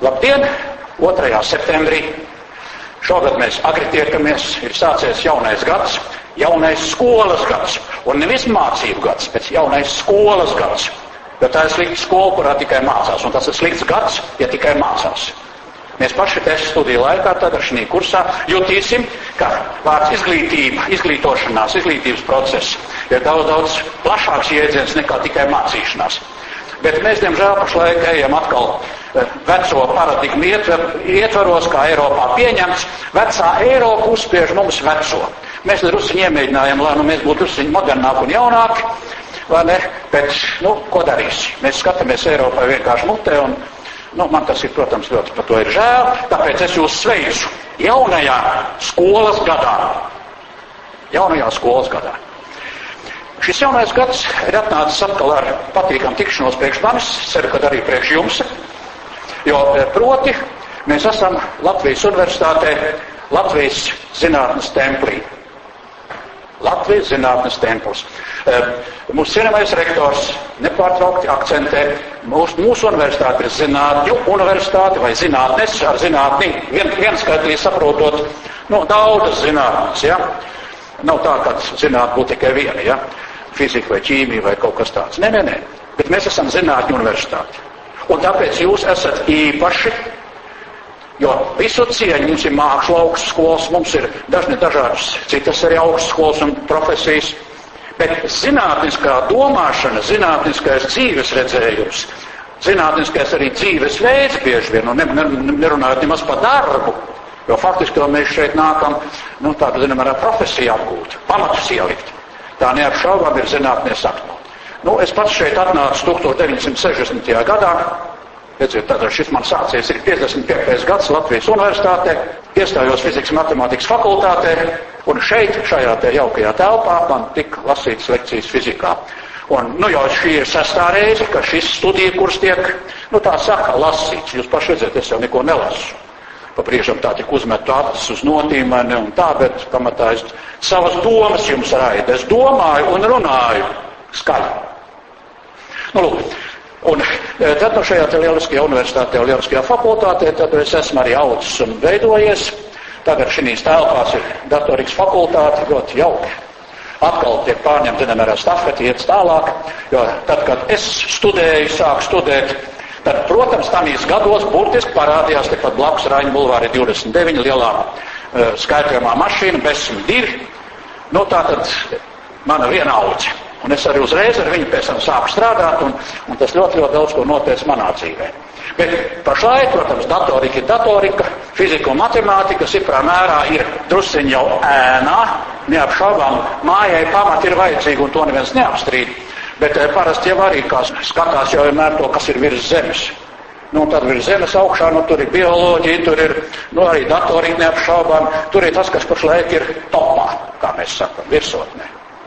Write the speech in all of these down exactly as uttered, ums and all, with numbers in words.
Labdien, otrajā septembrī. Šogad mēs agri tiekamies, ir sācies jaunais gads, jaunais skolas gads. Un nevis mācību gads, bet jaunais skolas gads. Jo tā ir slikta skola, kurā tikai mācās. Un tas ir slikts gads, ja tikai mācās. Mēs paši testa studiju laikā, tagad šī kursā jutīsim, ka vārds izglītība, izglītošanās, izglītības process ir daudz, daudz plašāks jēdziens nekā tikai mācīšanās. Bet mēs, diemžēl, pašlaik ejam atkal veco paradigmu ietver, ietvaros, kā Eiropā pieņemts. Vecā Eiropa uzspiež mums veco. Mēs drusiņi iemēģinājām, lai nu, mēs būtu drusiņi modernāki un jaunāki, vai ne? Bet, nu, ko darīsi? Mēs skatāmies Eiropai vienkārši mutē un, nu, man tas ir, protams, ļoti par to ir žēl, tāpēc es jūs sveicu jaunajā skolas gadā. Jaunajā skolas gadā. Šis jaunais gads ir atnācis atkal ar patīkam tikšanos priekš manis, ceru, ka arī priekš jums, jo proti mēs esam Latvijas universitātē Latvijas zinātnes templī. Latvijas zinātnes templis. Mūsu cienījamais rektors nepārtraukti akcentē, mūsu, mūsu universitāte ir zinātņu universitāte vai zinātnes ar zinātni, vien, vienskaitlī saprotot, nu, daudzas zinātnes, ja? Nav tā, ka zinātne būtu tikai viena, ja? Fizika vai ķīmija vai kaut kas tāds. Nē, nē, nē, bet mēs esam zinātņu universitāte. Un tāpēc jūs esat īpaši, jo visu cieņu mums ir mākslu augstskolas, mums ir dažni dažādas citas arī augstskolas un profesijas, bet zinātniskā domāšana, zinātniskais dzīves redzējums, zinātniskais arī dzīves veids bieži vien, un ne, ne, nerunājot nemaz par darbu, jo faktiski to mēs šeit nākam, nu tādu, zinām, ar profesiju apgūt, pamatus ielikt. Tā neapšaubām ir zinātnē sakno. Nu, es pats šeit atnācu tukstovš deviņsimt sešdesmitajā gadā, redziet, tātad šis man sācies ir piecdesmit piektais gads Latvijas universitātē, iestājos fizikas matemātikas fakultātē, un šeit, šajā te jaukajā telpā, man tika lasītas lekcijas fizikā. Un, nu, jau šī ir sestā reize, ka šis studiju kurs tiek, nu, tā saka, lasīts. Jūs paši redzēt, es jau neko nelasu. Pa priekšam tā tik uzmetu acis uz notīmeni un tā, bet pamatā es savas domas jums raidu. Es domāju un runāju skaļi. Nu, lūk, un tad no šajā te lieliskajā universitātē un lieliskajā fakultātē, tad es esmu arī audzis un veidojies. Tagad šīs telpās ir datorikas fakultāte, ļoti jauki. Atkal tiek pārņemta vienmēr stafeti, iet tālāk, jo tad, kad es studēju, sāku studēt, tad, protams, tamīs gados burtiski parādījās tepat blakus Raņa bulvāri divdesmit deviņi lielā uh, skaitļamā mašīna, Besma divi. Nu, tā tad mana viena audze. Un es arī uzreiz ar viņu pēc tam sāku strādāt, un, un tas ļoti, ļoti daudz ko noteica manā dzīvē. Bet pašlaik, protams, datorika ir datorika, fizika un matemātika ciprā mērā ir drusciņ jau ēnā, neapšaubām mājai pamati ir vajadzīgi, un to neviens neapstrīd. Bet parasti jau arī, kā skatās jau vienmēr to, kas ir virs zemes. Nu, tad virs zemes augšā, nu, tur ir bioloģija, tur ir, nu, arī datorika neapšaubām, tur ir tas, kas pašlaik ir topā, kā mēs sakam, virsotnē.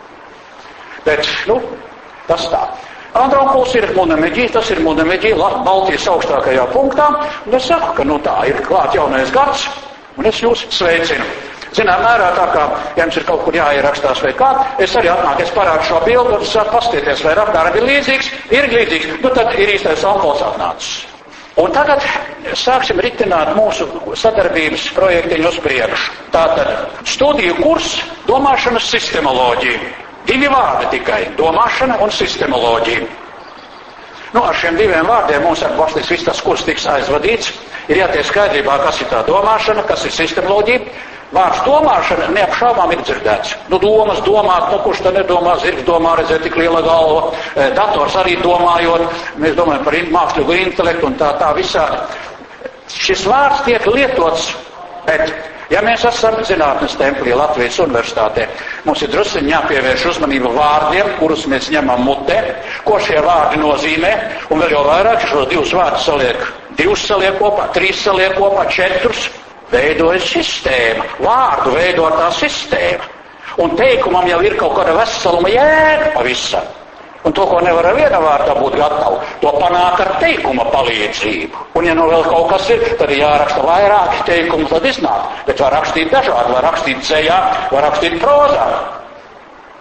Bet, nu, tas tā. Andronkuls ir Munemeģī, tas ir Munemeģī, Baltijas augstākajā punktā, un es saku, ka, nu, tā ir klāt jaunais gads, un es jūs sveicinu. Zinām mērā tā kā, ja jums ir kaut kur jāierakstās vai kā, es arī atnāku, es parādu šo bildu, un sāku pastieties, vai apmēram ir līdzīgs, ir līdzīgs, nu tad ir īstais onkols atnācis. Un tagad sāksim ritināt mūsu sadarbības projektiņu uz priekšu. Tātad studiju kurs domāšanas sistemoloģija. Divi vārdi tikai - domāšana un sistemoloģija. Nu, ar šiem diviem vārdiem mums ar valstīs viss tas kurs tiks aizvadīts. Ir jātiek skaidrībā, kas ir tā domāšana, kas ir sistemoloģija. Vārds domāšana neapšaubām ir dzirdēts. Nu, domas, domāt, nu, kurš tā nedomā, zirgs domā, redzēt tik liela galva, dators arī domājot, mēs domājam par mākslīgu intelektu un tā, tā visādi. Šis vārds tiek lietots, bet, ja mēs esam zinātnes templī Latvijas universitātē, mums ir drusciņi jāpievērš uzmanība vārdiem, kurus mēs ņemam mutē, ko šie vārdi nozīmē, un vēl jau vairāk šos divus vārdus saliek, divus saliek kopā, trīs saliek kopā, četrus. Veidojas sistēma, vārdu veidotā sistēma. Un teikumam jau ir kaut kāda veseluma jēga pavisam. Un to, ko nevar ar viena vārdā būt gatavu, to panāk ar teikuma palīdzību. Un ja nu vēl kaut kas ir, tad ir jāraksta vairāki teikumi, tad iznāk. Bet var rakstīt dažādi, var rakstīt dzejā, var rakstīt prozā.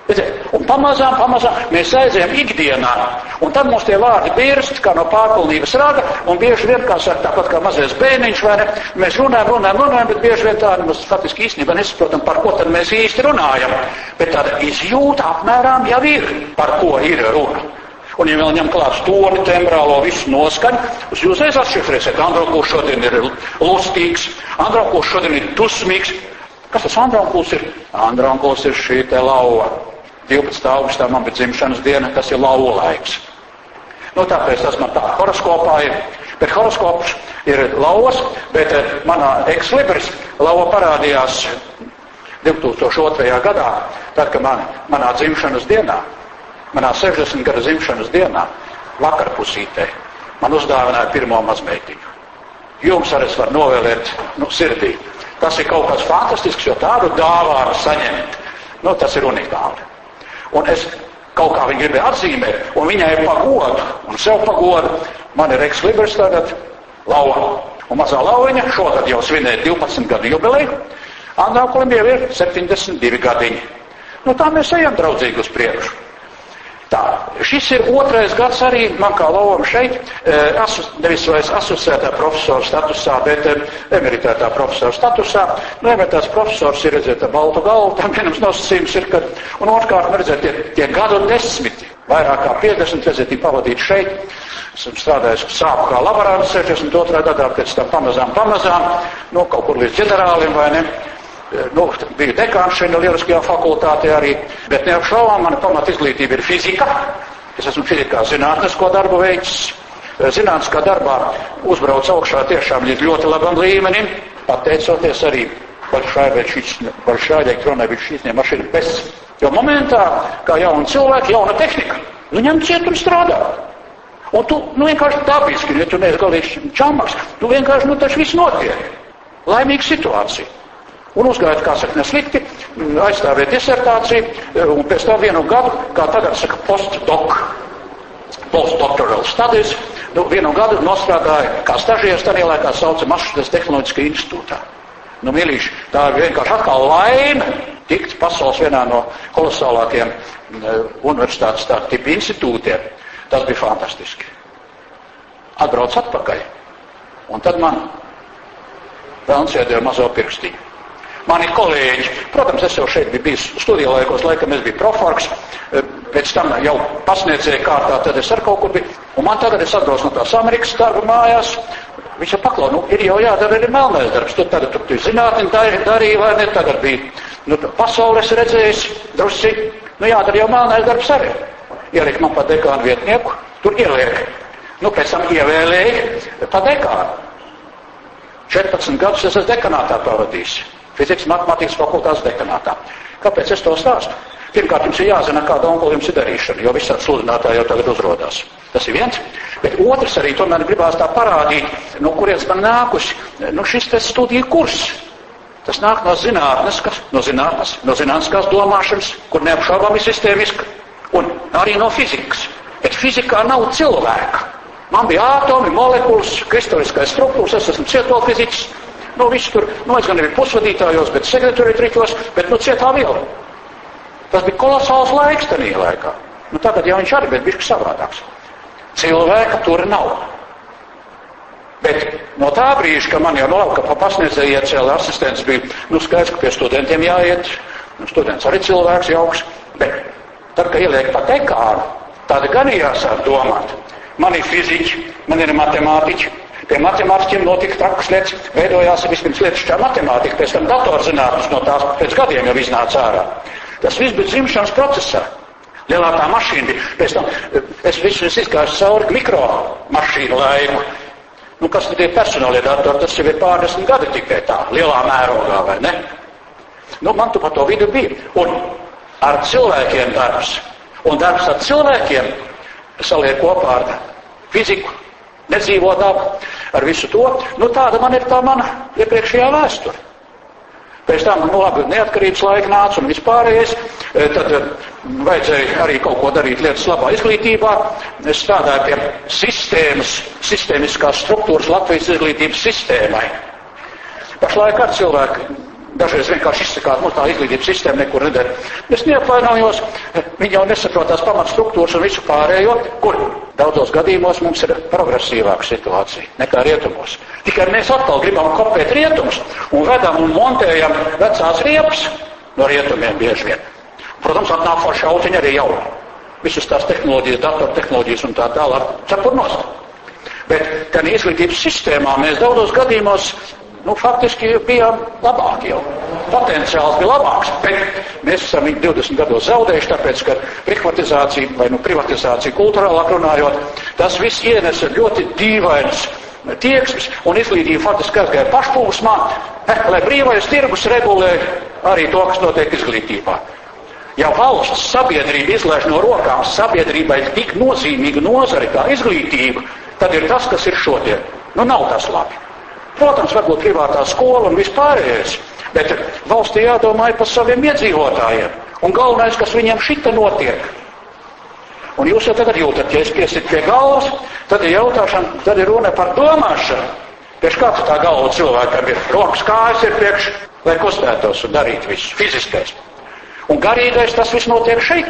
Un pamazām, pamazām mēs aizējam ikdienā, un tad mums tie vārdi birst, kā no pārpilnības raga, un bieži vien, kā saka, tāpat kā mazais bērniņš, vai ne, mēs runājam, runājam, runājam, bet bieži vien tā, mēs faktiski īstenībā nesaprotam, par ko tad mēs īsti runājam, bet tāda izjūta apmēram jau ir, par ko ir runa. Un ja vēl ņem klāt toni, tembrālo, visu noskaņu, jūs uzreiz atšifrēsiet, Andronkūs šodien ir lustīgs, Andronkūs šodien ir dusmīgs. Kas tas Andronkūs ir? Andronkūs ir šī te lauva. divpadsmitā augustā man bija dzimšanas diena, tas ir lauva laiks. Nu, tāpēc tas man tā horoskopā ir. Bet horoskops ir lauvas, bet manā ekslibris lauva parādījās divtūkstoš otrajā gadā, tad, kad man, manā dzimšanas dienā, manā sešdesmit gada dzimšanas dienā, vakarpusītē, man uzdāvināja pirmo mazmeitiņu. Jums arī es varu novēlēt, nu, sirdī. Tas ir kaut kas fantastisks, jo tādu dāvānu saņemt, nu, tas ir unikāli. Un es kaut kā viņu gribēju atzīmēt, un viņai pagodu, un sev pagodu, man ir ekslibris tagad, lauva. Un mazā lauviņa šogad jau svinēja divpadsmit gadu jubileju, Andraukulim jau ir septiņdesmit divi gadiņi. Nu, tā mēs ejam draudzīgi uz priekšu. Tā, šis ir otrais gads arī man kā lauvam šeit, asu, nevis vairs asociētā profesora statusā, bet emeritētā profesora statusā. Nu, emeritēts profesors ir, redziet, baltu galvu, tam vienams nosacījums ir, ka, un otrkārt, redziet, tie, tie gadu desmiti, vairāk kā piecdesmit, redziet, ir pavadīt šeit. Esmu strādājis sāku kā laborants sešdesmit otrā gadā, pēc tam pamazām, pamazām, nu, kaut kur līdz ģenerālim, vai ne? Nu, biju dekāns šeit lieliskajā fakultātē arī, bet neapšaubām mana pamat izglītība ir fizika. Es esmu fizikā zinātnisko darbu veicis. Zinātniskā darbā uzbrauc augšā tiešām līdz ļoti labam līmenim, pateicoties arī Большая электронная вычислительная машина bez. Jo momentā, kā jauna cilvēka, jauna tehnika, nu ņem ciet un strādā. Un tu, nu vienkārši dabiski, ja tu neesi galīgi čamaks, tu vienkārši, nu taču viss notiek. Laimīga situācija. Un uzgājot, kā saka, neslikti, aizstāvēt disertāciju, un pēc tam vienu gadu, kā tagad saka, postdoc, postdoctoral studies, nu, vienu gadu nostrādāja, kā stažieris tādā laikā sauca Mašudas tehnoloģiskajā institūtā. Nu, mīlīši, tā ir vienkārši atkal laime tikt pasaules vienā no kolosālākiem universitātes tāda tipa institūtiem. Tas bija fantastiski. Atbrauc atpakaļ, un tad man vēlns iedēja mazo pirkstiņu. Mani kolēģi, protams, es jau šeit biju bijis studiju laikos, laikam es biju proforks, pēc tam jau pasniedzēja kārtā, tad es ar kaut kur biju, un man tagad es atbrauc no tās Amerikas darba mājās, viņš jau paklau, nu, ir jau jādara arī melnais darbs, tu tagad tu zinātni darīja, vai ne, tagad bija, nu, pasaules redzējis, drusci, nu, jādara jau melnais darbs arī. Ieliek man pa dekānu vietnieku, tur ieliek, nu, pēc tam ievēlēja pa dekānu. četrpadsmit gadus es esmu dekanātā pavadījis. Fizikas matemātikas fakultātes dekanātā. Kāpēc es to stāstu? Pirmkārt, jums ir jāzina, kāda onkola jums ir darīšana, jo visādi sludinātāji jau tagad uzrodās. Tas ir viens. Bet otrs arī tomēr gribās tā parādīt, no kurienes man nākusi, nu šis te studiju kurs. Tas nāk no zinātnes, no zinātnes, no zinātniskās domāšanas, kur neapšaubāmi sistēmiska, un arī no fizikas. Bet fizikā nav cilvēka. Man bija ātomi, molekulas, kristaliskais struktūras, es esmu cietolfiziķis. Nu, viss tur, nu, es gan nebiju pusvadītājos, bet sekretariatos, bet, nu, cietā viela. Tas bija kolosāls laiks tajā laikā. Nu, tagad jau viņš arī, bet bišķi savādāks. Cilvēka tur nav. Bet no tā brīža, ka man jau no lauka pa pasniedzēju iecēla asistents bija, nu, skaidrs, ka pie studentiem jāiet. Nu, students arī cilvēks jauks. Bet tad, kad ieliek pa dekānu, tad gan jāsāk domāt. Man ir fiziķi, man ir matemātiķi. Pie matemātiķiem notika trakas lietas, veidojās vispirms lietušķā matemātika, pēc tam datorzinātnes no tās pēc gadiem jau iznāca ārā. Tas viss bija dzimšanas procesā. Lielā tā mašīna bija. Pēc tam es visu izgāju cauri mikromašīnu laiku. Nu, kas tad ir personālie datori, tas jau ir pārdesmit gadi tikai tā, lielā mērogā, vai ne? Nu, man tu pa to vidu bija. Un ar cilvēkiem darbs. Un darbs ar cilvēkiem saliek kopā ar fiziku, nedzīvo dabu, ar visu to. Nu, tāda man ir tā mana iepriekšējā vēsture. Pēc tam, nu labi, neatkarības laika nāca un vispārējais, tad vajadzēja arī kaut ko darīt lietas labā izglītībā. Es strādāju pie sistēmas, sistēmiskās struktūras Latvijas izglītības sistēmai. Pašlaik ar cilvēku dažreiz vienkārši izsakāt, mums tā izglītības sistēma nekur neder. Es neapvainojos, viņi jau nesaprot tās pamatstruktūras un visu pārējo, kur daudzos gadījumos mums ir progresīvāka situācija nekā rietumos. Tikai mēs atkal gribam kopēt rietumus un vedam un montējam vecās riepas no rietumiem bieži vien. Protams, atnāk forši autiņi arī jau. Visas tās tehnoloģijas, datortehnoloģijas un tā tālāk cepurnost. Bet gan izglītības sistēmā mēs daudzos gadījumos, nu, faktiski bijām labāki jau. Potenciāls bija labāks, bet mēs esam viņu divdesmit gados zaudējuši, tāpēc, ka privatizācija, vai nu privatizācija kulturālāk runājot, tas viss ienesa ļoti dīvains tieksmes un izglītība faktiski aizgāja pašplūsmā, eh, lai brīvais tirgus regulē arī to, kas notiek izglītībā. Ja valsts sabiedrība izlaiž no rokām sabiedrībai tik nozīmīgu nozari kā izglītība, tad ir tas, kas ir šodien. Nu, nav tas labi. Protams, varbūt privātā skola un vispārējais, bet valstī jādomā par saviem iedzīvotājiem. Un galvenais, kas viņiem šita notiek. Un jūs jau tagad jūtat, ja es piesit pie galvas, tad ir jautāšana, tad ir runa par domāšanu. Priekš kāds tā galva cilvēkam ir? Rokas kājas ir priekš, lai kustētos un darītu visu, fiziskais. Un garīgais tas viss notiek šeit.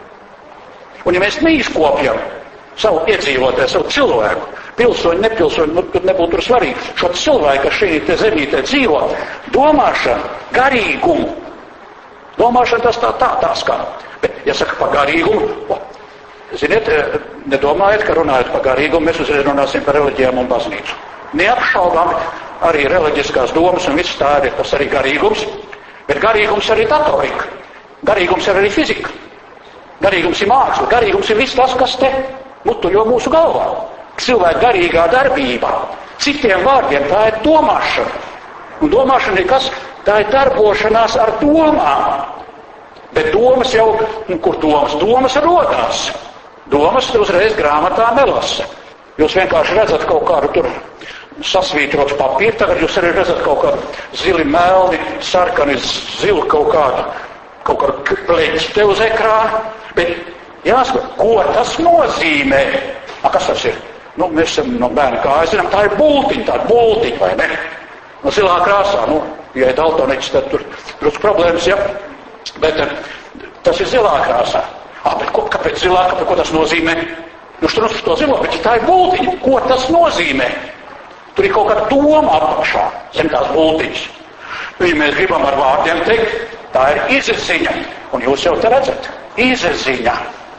Un ja mēs neizkopjam savu iedzīvotāju, savu cilvēku, pilsoņu, nepilsoņu, nu, tur nebūtu tur svarīgi, šo cilvēku, kas šī te zemītē dzīvo, domāšana, garīgumu. Domāšana tas tā, tā, tā skan. Bet, ja saka par garīgumu, o, ziniet, nedomājiet, ka runājot par garīgumu, mēs uzreiz runāsim par reliģijām un baznīcu. Neapšaubām arī reliģiskās domas un viss tā ir, tas arī garīgums, bet garīgums arī datorika. Garīgums ir arī fizika. Garīgums ir māksla. Garīgums ir viss tas, kas te mutuļo mūsu galvā. Cilvēka garīgā darbībā. Citiem vārdiem tā ir domāšana. Un domāšana ir kas? Tā ir darbošanās ar domām. Bet domas jau, nu, kur domas? Domas rodās. Domas uzreiz grāmatā nelasa. Jūs vienkārši redzat kaut kādu tur sasvītrotu papīru, tagad jūs arī redzat kaut kādu zili melni, sarkani zilu kaut kādu, kaut kādu pleķi te uz ekrāna. Bet jāsaka, ko tas nozīmē? A, kas tas ir? Nu, mēs esam no bērna kājas, zinām, tā ir bultiņa, tā ir bultiņa, vai ne? No zilā krāsā, nu, ja ir daltoniķis, tad tur drusku problēmas, ja? Bet tas ir zilā krāsā. Ah, bet ko, kāpēc zilā, kāpēc, ko tas nozīmē? Nu, štur uz to zilo, bet ja tā ir bultiņa, ko tas nozīmē? Tur ir kaut kāda doma apakšā, zem tās bultiņas. Ja mēs gribam ar vārdiem teikt, tā ir izziņa. Un jūs jau te redzat, izziņa.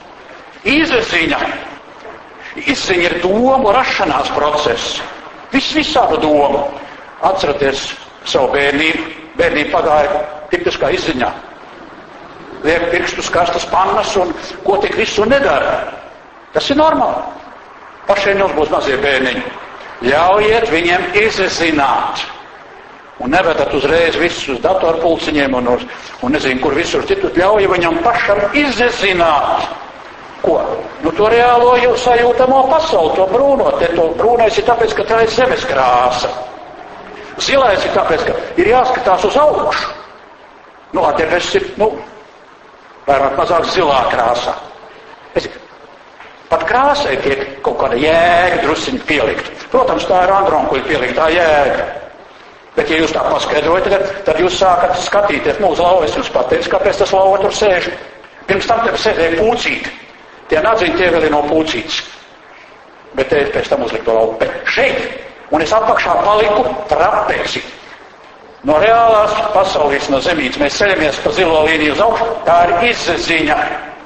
Izziņa. Izziņa ir domu rašanās process. Viss visādu domu. Atceraties savu bērnību. Bērnība pagāja tipiskā izziņā. Liek pirkstus karstas pannas un ko tik visu nedara. Tas ir normāli. Pašiem jums būs mazie bērniņi. Ļaujiet viņiem izzināt. Un nevedat uzreiz visus uz datorpulciņiem un, uz, un nezinu, kur visur citur. Ļaujiet viņam pašam izzināt. Ko? Nu, to reālo sajūtamo pasauli, to brūno. Te to brūnais ir tāpēc, ka tā ir zemes krāsa. Zilais ir tāpēc, ka ir jāskatās uz augšu. Nu, atdebes ir, nu, vairāk mazāk zilā krāsā. Es, pat krāsai tiek kaut kāda jēga drusiņi pielikt. Protams, tā ir andronkuļa pieliktā jēga. Bet, ja jūs tā paskaidrojat, tad, tad jūs sākat skatīties mūsu lauvu. Es jums pateicu, kāpēc tas lauva tur sēž. Pirms tam te sēdēja pūcīti. Tie nadziņi tie vēl ir no pūcītes. Bet te pēc tam uzlikt to lauvu. Bet šeit, un es apakšā paliku trapeci. No reālās pasaulīs, no zemītes, mēs ceļamies pa zilo līniju uz augšu. Tā ir izziņa.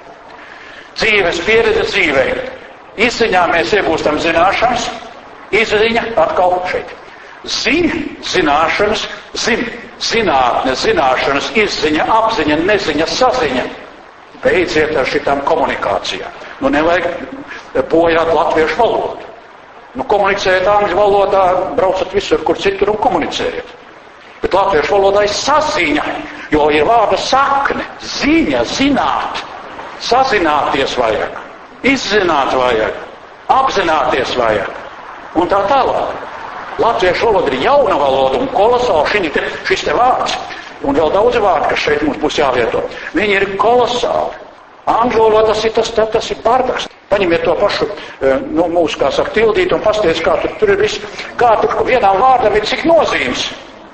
Dzīves pieredze dzīvē. Izziņā mēs iegūstam zināšanas. Izziņa atkal šeit. Ziņa, zināšanas, zin, zinātne, zināšanas, izziņa, apziņa, neziņa, saziņa. Beidziet ar šitām komunikācijām. Nu, nevajag bojāt latviešu valodu. Nu, komunicējiet angļu valodā, braucat visur, kur citur un komunicējiet. Bet latviešu valodā ir saziņa, jo ir vārda sakne, ziņa, zināt, sazināties vajag, izzināt vajag, apzināties vajag un tā tālāk. Latviešu valoda ir jauna valoda un kolosāli te, šis te vārds. Un vēl daudz vārdu, kas šeit mums būs jāvieto. Viņi ir kolosāli. Angļu valoda tas ir tas, tas, tas ir pārdaks. Paņemiet to pašu, nu, mūsu, kā saka, tildīt un pasties, kā tur, tur ir viss. Kā tur vienām vārdam ir cik nozīmes.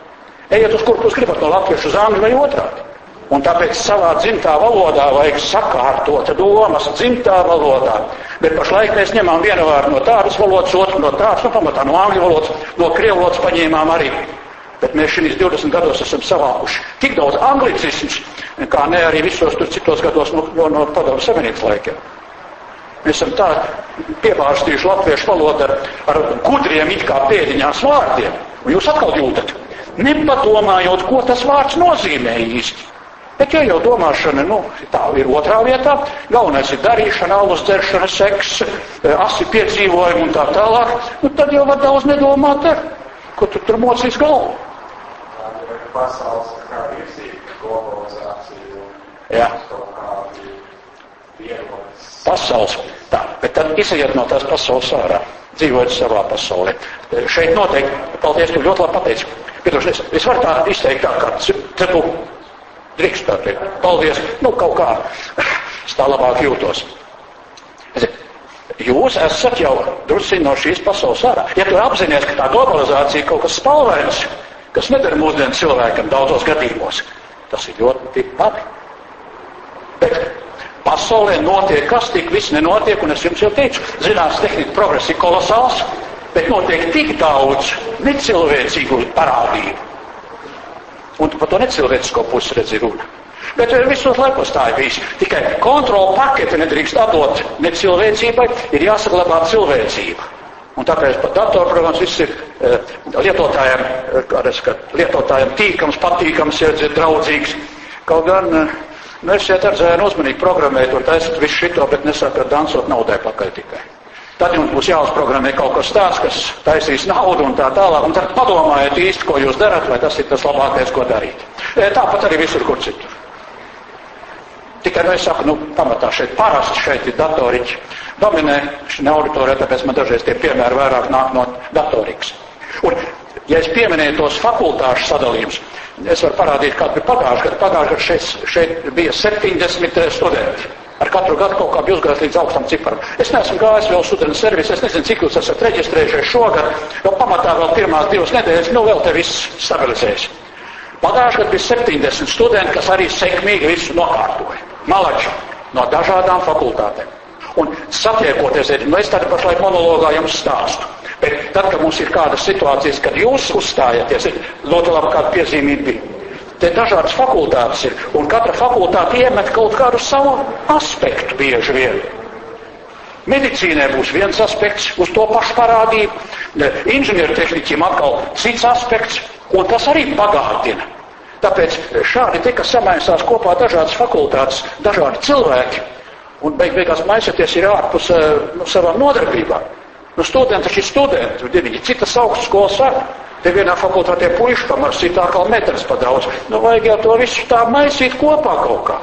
Ejiet uz kur jūs gribat, no latviešu uz angļu vai otrādi. Un tāpēc savā dzimtā valodā vajag sakārtot domas dzimtā valodā. Bet pašlaik mēs ņemam vienu vārdu no tādas valodas, otru no tādas, nu pamatā no angļu valodas, no krievu valodas paņēmām arī. Bet mēs šīs divdesmit gados esam savākuši tik daudz anglicisms, kā ne arī visos tur citos gados no, no, no Padomju Savienības laikiem. Mēs esam tā piebārstījuši latviešu valodu ar gudriem it kā pēdiņās vārdiem. Un jūs atkal jūtat, nepadomājot, ko tas vārds nozīmē īsti. Bet ja jau domāšana, nu, tā ir otrā vietā, galvenais ir darīšana, alus dzeršana, seks, asi piedzīvojumi un tā tālāk, nu tad jau var daudz nedomāt ar, ko tu tur mocīs galvu. Pasaules kā virsība, globalizācija, jā. kādi vienotas. Pasaules, tā, bet tad izajiet no tās pasaules ārā, dzīvojot savā pasaulē. Šeit noteikti, paldies, tu ļoti labi pateici. Piedošanies, es varu tā izteikt tā, kā cepu. Drīkst tā teikt. Paldies. Nu, kaut kā. Es tā labāk jūtos. Jūs esat jau drusciņi no šīs pasaules ārā. Ja tu apzinies, ka tā globalizācija kaut kas spalvains, kas nedara mūsdienu cilvēkam daudzos gadījumos, tas ir ļoti labi. Bet pasaulē notiek, kas tik viss nenotiek, un es jums jau teicu, zinās, tehnika progress ir kolosāls, bet notiek tik daudz necilvēcīgu parādību. Un par to necilvēcisko pusi redzi runa. Bet visos laikos tā ir bijis. Tikai kontrola pakete nedrīkst atdot necilvēcībai, ir jāsaglabā cilvēcība. Un tāpēc pat datorprogrammas viss ir lietotājiem, kādreiz, lietotājiem tīkams, patīkams, ir draudzīgs. Kaut gan, nu, esiet ar zēnu uzmanīgi programmēt un taisat visu šito, bet nesākat dansot naudai pakaļ tikai. Tad jums būs jāuzprogrammē kaut kas tāds, kas taisīs naudu un tā tālāk, un tad padomājiet īsti, ko jūs darat, vai tas ir tas labākais, ko darīt. Tāpat arī visur, kur citur. Tikai, nu, es saku, nu, pamatā šeit parasti, šeit ir datoriķi. Dominē šī auditorija, tāpēc man dažreiz tie piemēri vairāk nāk no datorikas. Un, ja es pieminēju tos fakultāšu sadalījumus, es varu parādīt, kādu bija pagājuši, kad pagājuši, kad šeit, šeit bija septiņdesmit studenti. Ar katru gadu kaut kā bija uzgājis līdz augstam ciparam. Es neesmu gājis vēl studentu servisu, es nezinu, cik jūs esat reģistrējušies šogad, jo pamatā vēl pirmās divas nedēļas, nu vēl te viss stabilizējas. Pagājuši gadu bija septiņdesmit studenti, kas arī sekmīgi visu nokārtoja. Malači no dažādām fakultātēm. Un satiekoties, nu es tad pašlaik monologā jums stāstu. Bet tad, kad mums ir kādas situācijas, kad jūs uzstājaties, ļoti labi kāda piezīmība bija. Te dažādas fakultātes ir, un katra fakultāte iemet kaut kādu savu aspektu bieži vien. Medicīnē būs viens aspekts uz to pašu parādību, inženiertehniķiem atkal cits aspekts, un tas arī bagātina. Tāpēc šādi tika samaisās kopā dažādas fakultātes, dažādi cilvēki, un beig beigās maisoties ir ārpus nu, savām nodarbībām. Nu, studenti taču ir studenti, viņi citas augstskolas ar. Te vienā fakultātē puiši pamars, citā kā metras pa daudz. Nu, vajag jau to visu tā maisīt kopā kaut kā.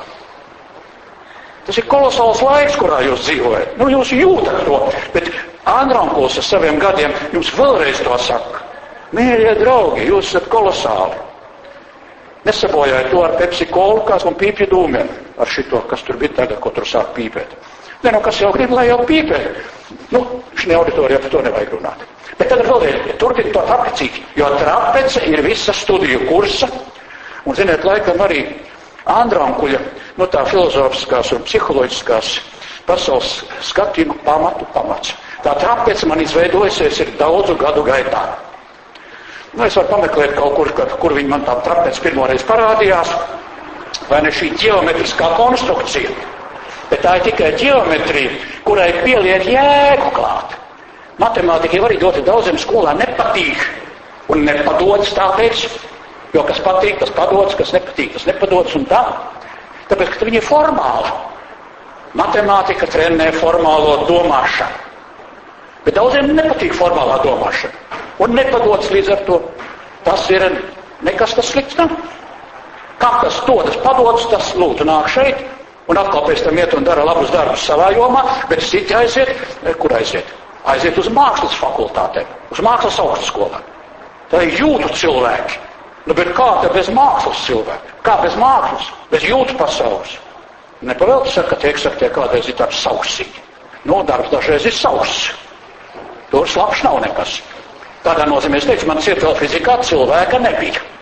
Tas ir kolosāls laiks, kurā jūs dzīvojat. Nu, jūs jūtat to, bet Andronkuls ar saviem gadiem jums vēlreiz to saka. Mīļie draugi, jūs esat kolosāli. Nesabojājiet to ar Pepsi kolkās un pīpju dūmiem. Ar šito, kas tur bija tagad, ko tur sāk pīpēt. Ne, nu, kas jau grib, lai jau pīpē. Nu, šī auditorija par to nevajag runāt. Bet tad vēlreiz, turpin to trapecīgi, jo trapece ir visa studiju kursa, un, ziniet, laikam arī Andronkuļa, nu tā filozofiskās un psiholoģiskās pasaules skatījumu pamatu pamats. Tā trapece man izveidojusies ir daudzu gadu gaitā. Nu, es varu pameklēt kaut kur, kad, kur viņi man tā trapece pirmoreiz parādījās, vai ne šī ģeometriskā konstrukcija, bet tā ir tikai ģeometrija, kurai pieliet jēgu klāt. Matemātikai arī ļoti daudziem skolām nepatīk un nepadodas tāpēc, jo kas patīk, tas padodas, kas nepatīk, tas nepadodas un tā. Tāpēc, ka viņi ir formāli. Matemātika trenē formālo domāšanu. Bet daudziem nepatīk formālā domāšana. Un nepadodas līdz ar to. Tas ir nekas tas slikts, nav. Kam tas dodas, padodas, tas lūdzu nāk šeit un atkal pēc tam iet un dara labus darbus savā jomā, bet citi aiziet, kur aiziet? Aiziet uz mākslas fakultātēm, uz mākslas augstskolām. Tā ir jūtu cilvēki. Nu, bet kā te bez mākslas cilvēki? Kā bez mākslas? Bez jūtu pasaules? Nepavēlti saka, ka tie eksaktie kādreiz ir tāds sausīgi. Nu, darbs dažreiz ir sauss. Tur slapš nav nekas. Tādā nozīmē, es teicu, man ciet vēl fizikā cilvēka nebija.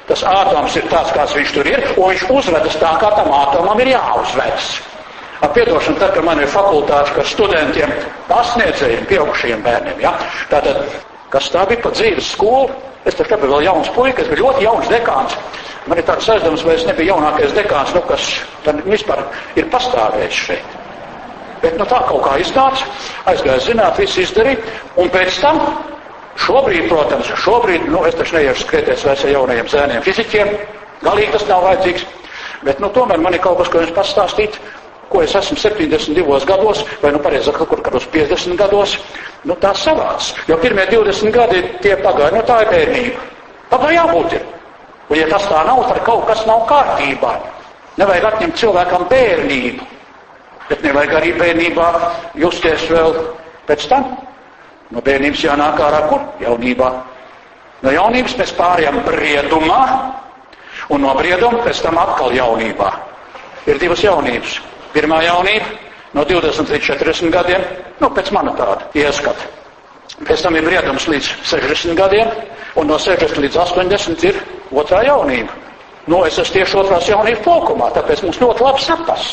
Tas ātoms ir tāds, kāds viņš tur ir, un viņš uzvedas tā, kā tam ātomam ir jāuzvedas. Ar piedošanu, tad, kad man ir fakultāte, ka studentiem, pasniedzējiem, pieaugušajiem bērniem, ja? Tātad, kas tā bija pa dzīves skolu, es taču biju vēl jauns puika, es biju ļoti jauns dekāns. Man ir tāds aizdoms, vai es nebiju jaunākais dekāns, nu, kas tad vispār ir pastāvējis šeit. Bet nu tā kaut kā iznāca, aizgāja zināt, viss izdarīt, un pēc tam, šobrīd, protams, šobrīd, nu, es taču neiešu skrieties vairs ar jaunajiem zēniem fiziķiem, galīgi tas nav vajadzīgs, bet, nu, tomēr man ir kaut kas, ko jums pastāstīt, ko es esmu septiņdesmit divos gados, vai, nu, pareizāk, kaut kur kādos piecdesmit gados, nu, tā savāds, jo pirmie divdesmit gadi tie pagāja, nu, tā ir bērnība. Tā tā jābūt ir. Un, ja tas tā nav, tad kaut kas nav kārtībā. Nevajag atņemt cilvēkam bērnību, bet nevajag arī bērnībā justies vēl pēc tam. No bērnības jānāk ārā kur? Jaunībā. No jaunības mēs pārējām briedumā, un no brieduma pēc tam atkal jaunībā. Ir divas jaunības. Pirmā jaunība no divdesmit līdz četrdesmit gadiem, nu, pēc mana tāda ieskata. Pēc tam ir briedums līdz sešdesmit gadiem, un no sešdesmit līdz astoņdesmit ir otrā jaunība. Nu, es esmu tieši otrās jaunības plaukumā, tāpēc mums ļoti labi sapas.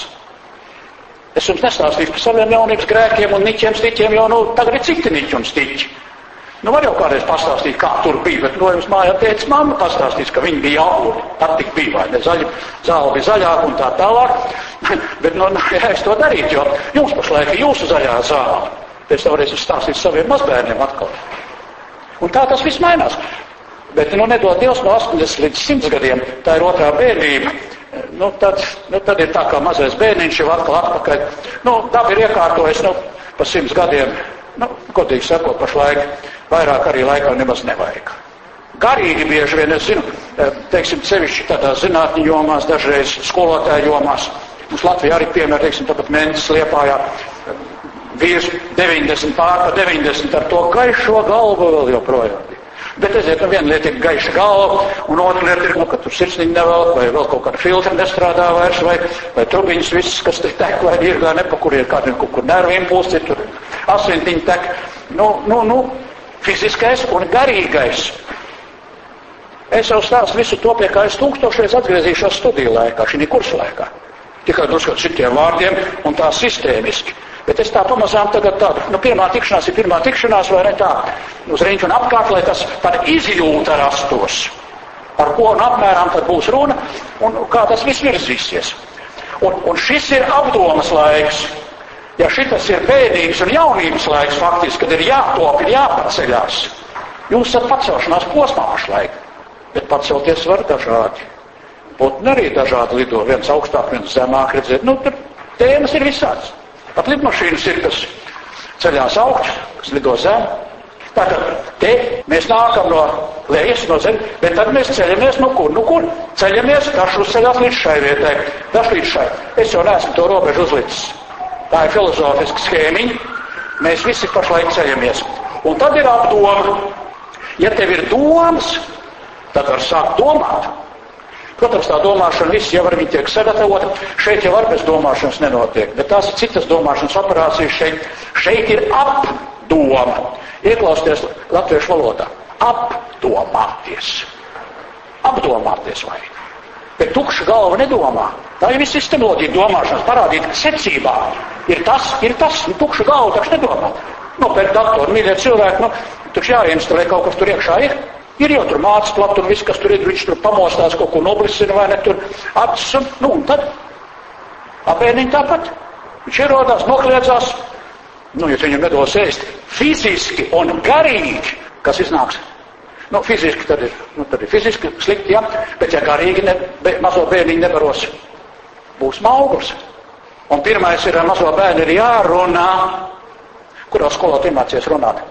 Es jums nestāstīšu par saviem jaunības grēkiem un niķiem, stiķiem, jo, nu, tagad ir citi niķi un stiķi. Nu, var jau kādreiz pastāstīt, kā tur bija, bet, nu, jums mājā teica mamma pastāstīs, ka viņi bija jauni. Tad tik bija, vai ne, zaļi, zāle bija zaļāka un tā tālāk. Bet, nu, jā, es to darītu, jo jums pašlaik ir jūsu zaļā zāle. Es to varēšu stāstīt saviem mazbērniem atkal. Un tā tas viss mainās. Bet, nu, nedod Dievs no astoņdesmit līdz simts gadiem, tā ir otrā bērnība. Nu, tad, nu, tad ir tā kā mazais bērniņš jau atkal atpakaļ. Nu, daba ir iekārtojis, nu, pa simts gadiem, nu, godīgi sakot, pašlaik, vairāk arī laikā nemaz nevajag. Garīgi bieži vien, es zinu, teiksim, sevišķi tādās zinātņu jomās, dažreiz skolotāju jomās. Mums Latvijā arī piemēr, teiksim, tāpat Mences Liepājā, vīrs deviņdesmit pār pa deviņdesmit ar to gaišo galvu vēl joprojām. Bet, eziet, nu, viena lieta ir gaiša galva, un otra lieta ir, nu, ka tur sirsniņa nevēl, vai vēl kaut kāda filtra nestrādā vairs, vai, vai trubiņas viss, kas te tek, vai virgā nepa, kur ir kādiem kaut kur nervu impulsi, tur asintiņi tek. Nu, nu, nu, fiziskais un garīgais. Es jau stāstu visu to, pie kā es tūkstošreiz atgriezīšos studiju laikā, šī kursu laikā. Tikai drusku šitiem vārdiem un tā sistēmiski. Bet es tā pamazām tagad tādu, nu, pirmā tikšanās ir pirmā tikšanās, vai ne tā, uz riņķu un apkārt, lai tas par izjūta rastos. Par ko un apmēram tad būs runa, un kā tas viss virzīsies. Un, un šis ir apdomas laiks. Ja šitas ir bērnības un jaunības laiks faktiski, kad ir jātop, ir jāpaceļās. Jūs esat pacelšanās posmā pašlaik, bet pacelties var dažādi. Putni arī dažādi lido, viens augstāk, viens zemāk, redzēt, nu, tur tēmas ir visāds. Pat lidmašīnas ir, kas ceļās augšas, kas lido zem. Tātad te mēs nākam no lejas, no zemes, bet tad mēs ceļamies no kur? Nu kur? Ceļamies, dažs uzceļās līdz šai vietai, dažs līdz šai. Es jau neesmu to robežu uzlicis. Tā ir filozofiska schēmiņa. Mēs visi pašlaik ceļamies. Un tad ir apdoma. Ja tev ir domas, tad var sākt domāt. Protams, tā domāšana viss jau ar viņu tiek sagatavota. Šeit jau ar bez domāšanas nenotiek, bet tās ir citas domāšanas operācijas šeit. Šeit ir apdoma. Ieklausties latviešu valodā. Apdomāties. Apdomāties vajag. Bet tukša galva nedomā. Tā ir viss sistemoloģija domāšanas parādīt, ka secībā ir tas, ir tas, un tukša galva taču nedomā. Nu, pēc doktoru, mīļie cilvēki, nu, taču jāinstalē kaut kas tur iekšā ir. Ir jau tur mācis plat un viss, kas tur ir, viņš tur pamostās, kaut ko noblisina vai ne tur acis un, nu, un tad apēniņi tāpat. Viņš ierodās, nokliedzās, nu, ja viņam nedos ēst fiziski un garīgi, kas iznāks. Nu, fiziski tad ir, nu, tad ir fiziski slikti, jā, bet ja garīgi ne, be, mazo bērniņu nebaros, būs maugurs. Un pirmais ir ar mazo bērnu ir jārunā. Kurā skolā tu iemācies runāt?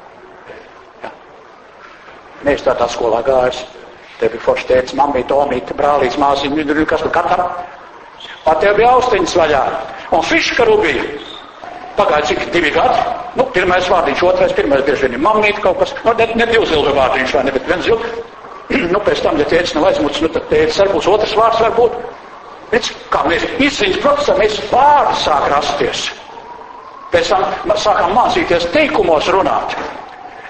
Mēs tā tā skolā gājis. Te bija forši tētis, mammīte, omīte, brālīts, māsiņa, kas tur katram. Un tev bija austiņas vaļā. Un fiškaru bija. Pagāja cik divi gadi. Nu, pirmais vārdiņš, otrais, pirmais bieži vien ir mammīte kaut kas. Nu, ne, ne divu zildu vārdiņš vai ne, bet viens zildu. Nu, pēc tam, ja tētis nav aizmucis, nu, tad tētis var būs otrs vārds var būt. Redz, kā mēs izziņas procesā, mēs vārdi sāk rasties. Pēc tam sākām mācīties teikumos runāt.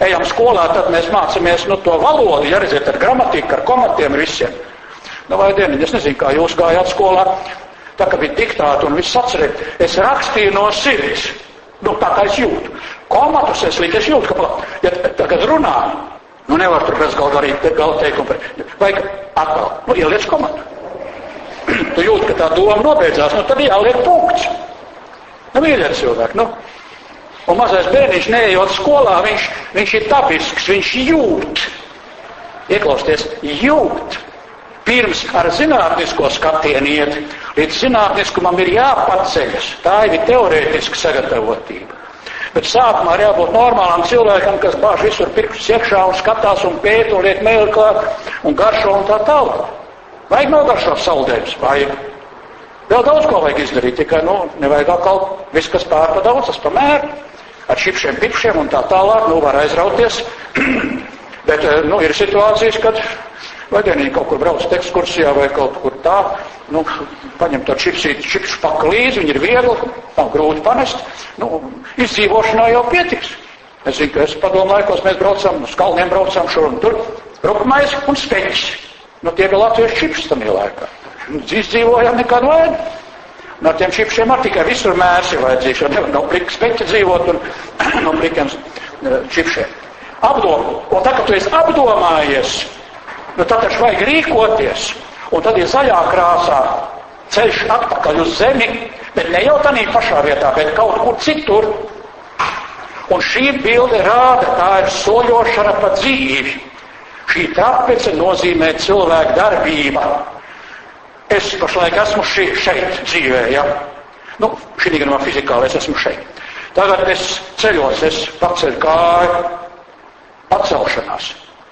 ejam skolā, tad mēs mācāmies nu, to valodu, ja redziet, ar gramatiku, ar komatiem, ar visiem. Nu, vai dieniņ, es nezinu, kā jūs gājāt skolā, tā kā bija diktāti un viss atcerēt, es rakstīju no sirds, nu, tā kā es jūtu. Komatus es liku, es jūtu, ka, ja tagad runā, nu, nevar tur bez galva arī gala teikumu, vajag atkal, nu, ieliec komatu. Tu jūti, ka tā doma nobeidzās, nu, tad jāliek punkts. Nu, mīļiet cilvēki, nu. Un mazais bērniņš neejot skolā, viņš, viņš ir dabisks, viņš jūt. Ieklausties, jūt. Pirms ar zinātnisko skatienu iet, līdz zinātniskumam ir jāpaceļas. Tā ir teorētiska sagatavotība. Bet sākumā ir jābūt normālam cilvēkam, kas bāž visur pirkstus iekšā un skatās un pēta un liek mēli klāt un garšo un tā tālāk. Vajag nogaršot saldējumus, vajag. Vēl daudz ko vajag izdarīt, tikai, nu, nevajag atkal viss, kas pār pa daudz, tas pa mēru. Ar šipšiem, pipšiem un tā tālāk, nu, var aizrauties. Bet, nu, ir situācijas, kad vai dienīgi kaut kur brauc ekskursijā vai kaut kur tā, nu, paņem to čipsīt, čipšu paka līdzi, viņi ir viegli, nav grūti panest, nu, izdzīvošanā jau pietiks. Es zinu, ka es padomāju, kos mēs braucam, uz kalniem braucam šur un tur, brukmais un speķis. Nu, tie bija latviešu čipšas tam ielēkā. Izdzīvojām nekādu vajag. No tiem čipšiem ar tikai visur mērs ir vajadzīgs, jo nevar no plika speķa dzīvot un no plikiem čipšiem. Apdom, un tā, ka tu esi apdomājies, nu tad taču vajag rīkoties, un tad ir zaļā krāsā ceļš atpakaļ uz zemi, bet ne jau tādā pašā vietā, bet kaut kur citur. Un šī bilde rāda, tā ir soļošana pa dzīvi. Šī trapece nozīmē cilvēku darbība. Es pašlaik esmu šī, šeit dzīvē, ja? Nu, šī gan man fizikāli, es esmu šeit. Tagad es ceļos, es paceļu kāju, pacelšanās.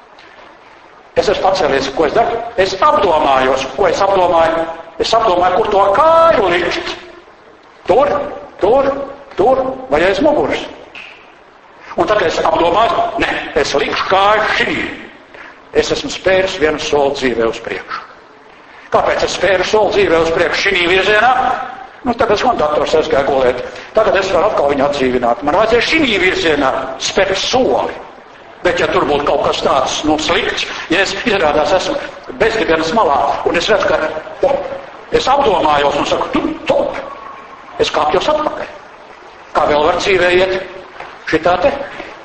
Es esmu pacēlies, ko es daru? Es apdomājos, ko es apdomāju. Es apdomāju, kur to kāju likt. Tur, tur, tur, vai aiz muguras. Un tagad es apdomāju, ne, es likšu kāju šī. Es esmu spēris vienu soli dzīvē uz priekšu. Kāpēc es spēru soli dzīvē uz priekšu šī virzienā? Nu, tagad es man dators aizgāju gulēt. Tagad es varu atkal viņu atdzīvināt. Man vajadzēja šī virzienā spērt soli. Bet ja tur būtu kaut kas tāds, nu, slikts, ja es izrādās esmu bezdibienas malā, un es redzu, ka, o, es apdomājos un saku, tu, top, es kāpjos atpakaļ. Kā vēl var dzīvē iet šitā te?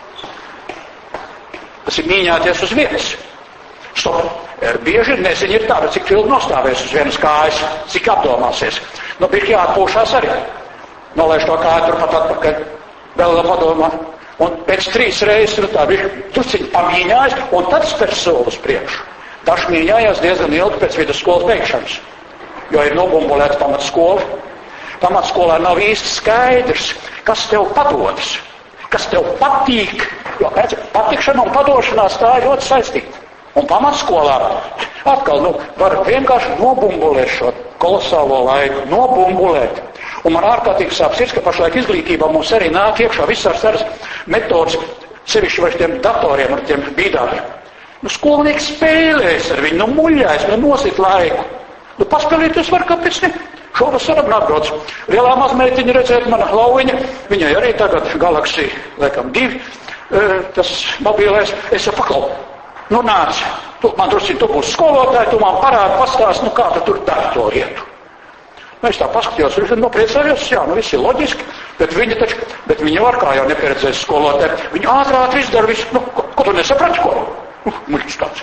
Tas ir mīņāties uz vietas. Stop. Bieži nezinu ir tāda, cik ilgi nostāvēs uz vienas kājas, cik apdomāsies. Nu, bija jāatpūšās arī. Nolaiž to kāju turpat atpakaļ. Vēl padomā. Un pēc trīs reizes nu, tā bija tuciņi pamīņājas, un tad spēr soli uz priekšu. Daži mīņājās diezgan ilgi pēc vidusskolas beigšanas, jo ir nobumbulēta pamatskola. Pamatskolā nav īsti skaidrs, kas tev padodas, kas tev patīk, jo pēc patikšana un padošanās tā ir ļoti saistīta. Un pamatskolā atkal, nu, var vienkārši nobumbulēt šo kolosālo laiku, nobumbulēt. Un man ārkārtīgi sāp sirds, ka pašlaik izglītībā mums arī nāk iekšā visās tādas metodas, sevišķi vai tiem datoriem ar tiem bīdāļiem. Nu, skolnieki spēlēs ar viņu, nu, muļļājas, nu, nosit laiku. Nu, paspēlēties var, kāpēc ne? Šovasar atbrauc. Lielā mazmeitiņa redzēt, mana lauviņa, viņai arī tagad Galaxy, laikam, divi, tas mobilais, es jau paklau. Nu, nāc, tu, man drusciņ, tu būsi skolotāji, tu man parādi, pastāst, nu, kā tu tur dari to lietu. Nu, es tā paskatījos, viņš nopriecājos, jā, nu, viss ir loģiski, bet viņi taču, bet viņi var kā jau nepieredzēs skolotāji, viņi ātrāk izdara visu, nu, ko, ko tu nesaprati, ko? Nu, muļķis kāds.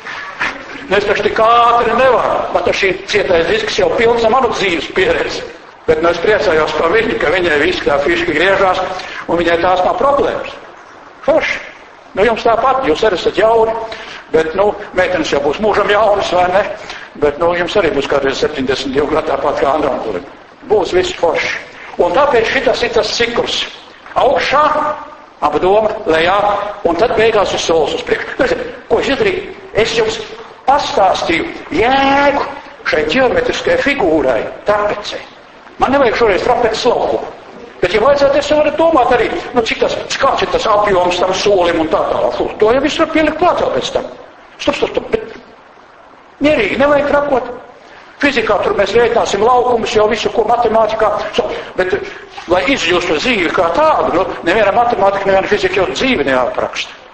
Es taču tik ātri nevaru, pat ar šī cietais disks jau pilns ar manu dzīves pieredzi. Bet, nu, es priecājos par viņu, ka viņai viss tā fiški griežās, un viņai tās nav problēmas. Forši. Nu, jums tāpat, jūs arī esat jauni, bet, nu, meitenes jau būs mūžam jaunas, vai ne? Bet, nu, jums arī būs kādreiz septiņdesmit divi gadu tāpat kā Andram Kurim. Būs viss forši. Un tāpēc šitas ir tas cikls. Augšā, apdoma, lejā, un tad beigās uz solis uz priekšu. Ko es izdarīju? Es jums pastāstīju jēgu šai ģeometriskajai figūrai, trapecei. Man nevajag šoreiz trapeces laukumu. Bet, ja vajadzētu, es varu domāt arī, nu, cik tas, kāds ir tas apjoms tam solim un tā tālāk. To jau visu var pielikt klātā pēc tam. Stop, stop, stop, bet mierīgi, nevajag trakot. Fizikā tur mēs rēķināsim laukumus, jau visu, ko matemātikā. So, bet, lai izjustu dzīvi kā tādu, nu, neviena matemātika, neviena fizika jau dzīvi neapraksta.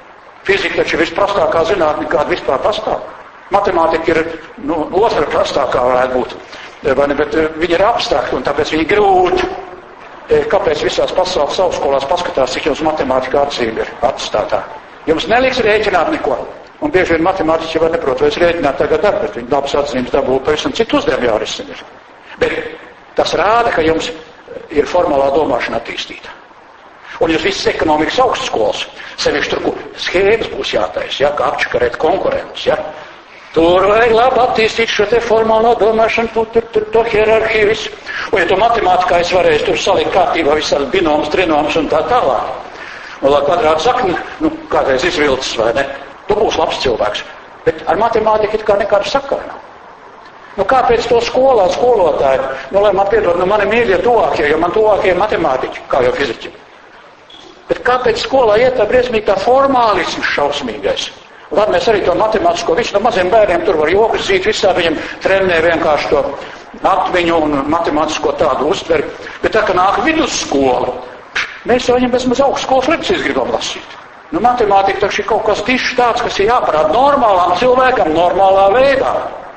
Fizika taču ir visprastākā zinātne, kāda vispār pastāv. Matemātika ir, nu, otra prastākā varētu būt, vai ne, bet viņa ir abstrakta un tāpēc viņa grūti. Kāpēc visās pasaules augstskolās paskatās, cik jums matemātika atzīme ir atstātā? Jums neliks rēķināt neko. Un bieži vien matemātiķi var neprot, vai es rēķināt tagad ar, bet viņi labas atzīmes dabū, pavisam citu uzdevumu jārisina. Bet tas rāda, ka jums ir formālā domāšana attīstīta. Un jūs visas ekonomikas augstskolas, sevišķi tur, kur schēmas būs jātais, ja, kā apčakarēt konkurentus, ja. Tur vajag labi attīstīt šo te formālā domāšanu, tur, tur, tur, to hierarhiju visu. Un ja tu matemātikā es varēšu tur salikt kārtībā visādi binomus, trinomus un tā tālāk. Un lai kvadrāta sakni, nu, kādreiz izvilcis, vai ne? Tu būsi labs cilvēks. Bet ar matemātiku it kā nekādu sakara nav. Nu, kāpēc to skolā, skolotāji? Nu, lai man piedod, nu, mani mīļie tuvākie, jo man tuvākie matemātiķi, kā jau fiziķi. Bet kāpēc skolā iet tā briesmīgi tā formālisms šausmīgais? Labi, mēs arī to matemātisko visu no maziem bērniem tur var jogas zīt, visā viņam trenē vienkārši to atmiņu un matemātisko tādu uztveri. Bet tā, ka nāk vidusskola, mēs jau viņam bezmaz augstskolas lekcijas gribam lasīt. Nu, matemātika taču ir kaut kas tišs tāds, kas ir jāparāda normālām cilvēkam, normālā veidā.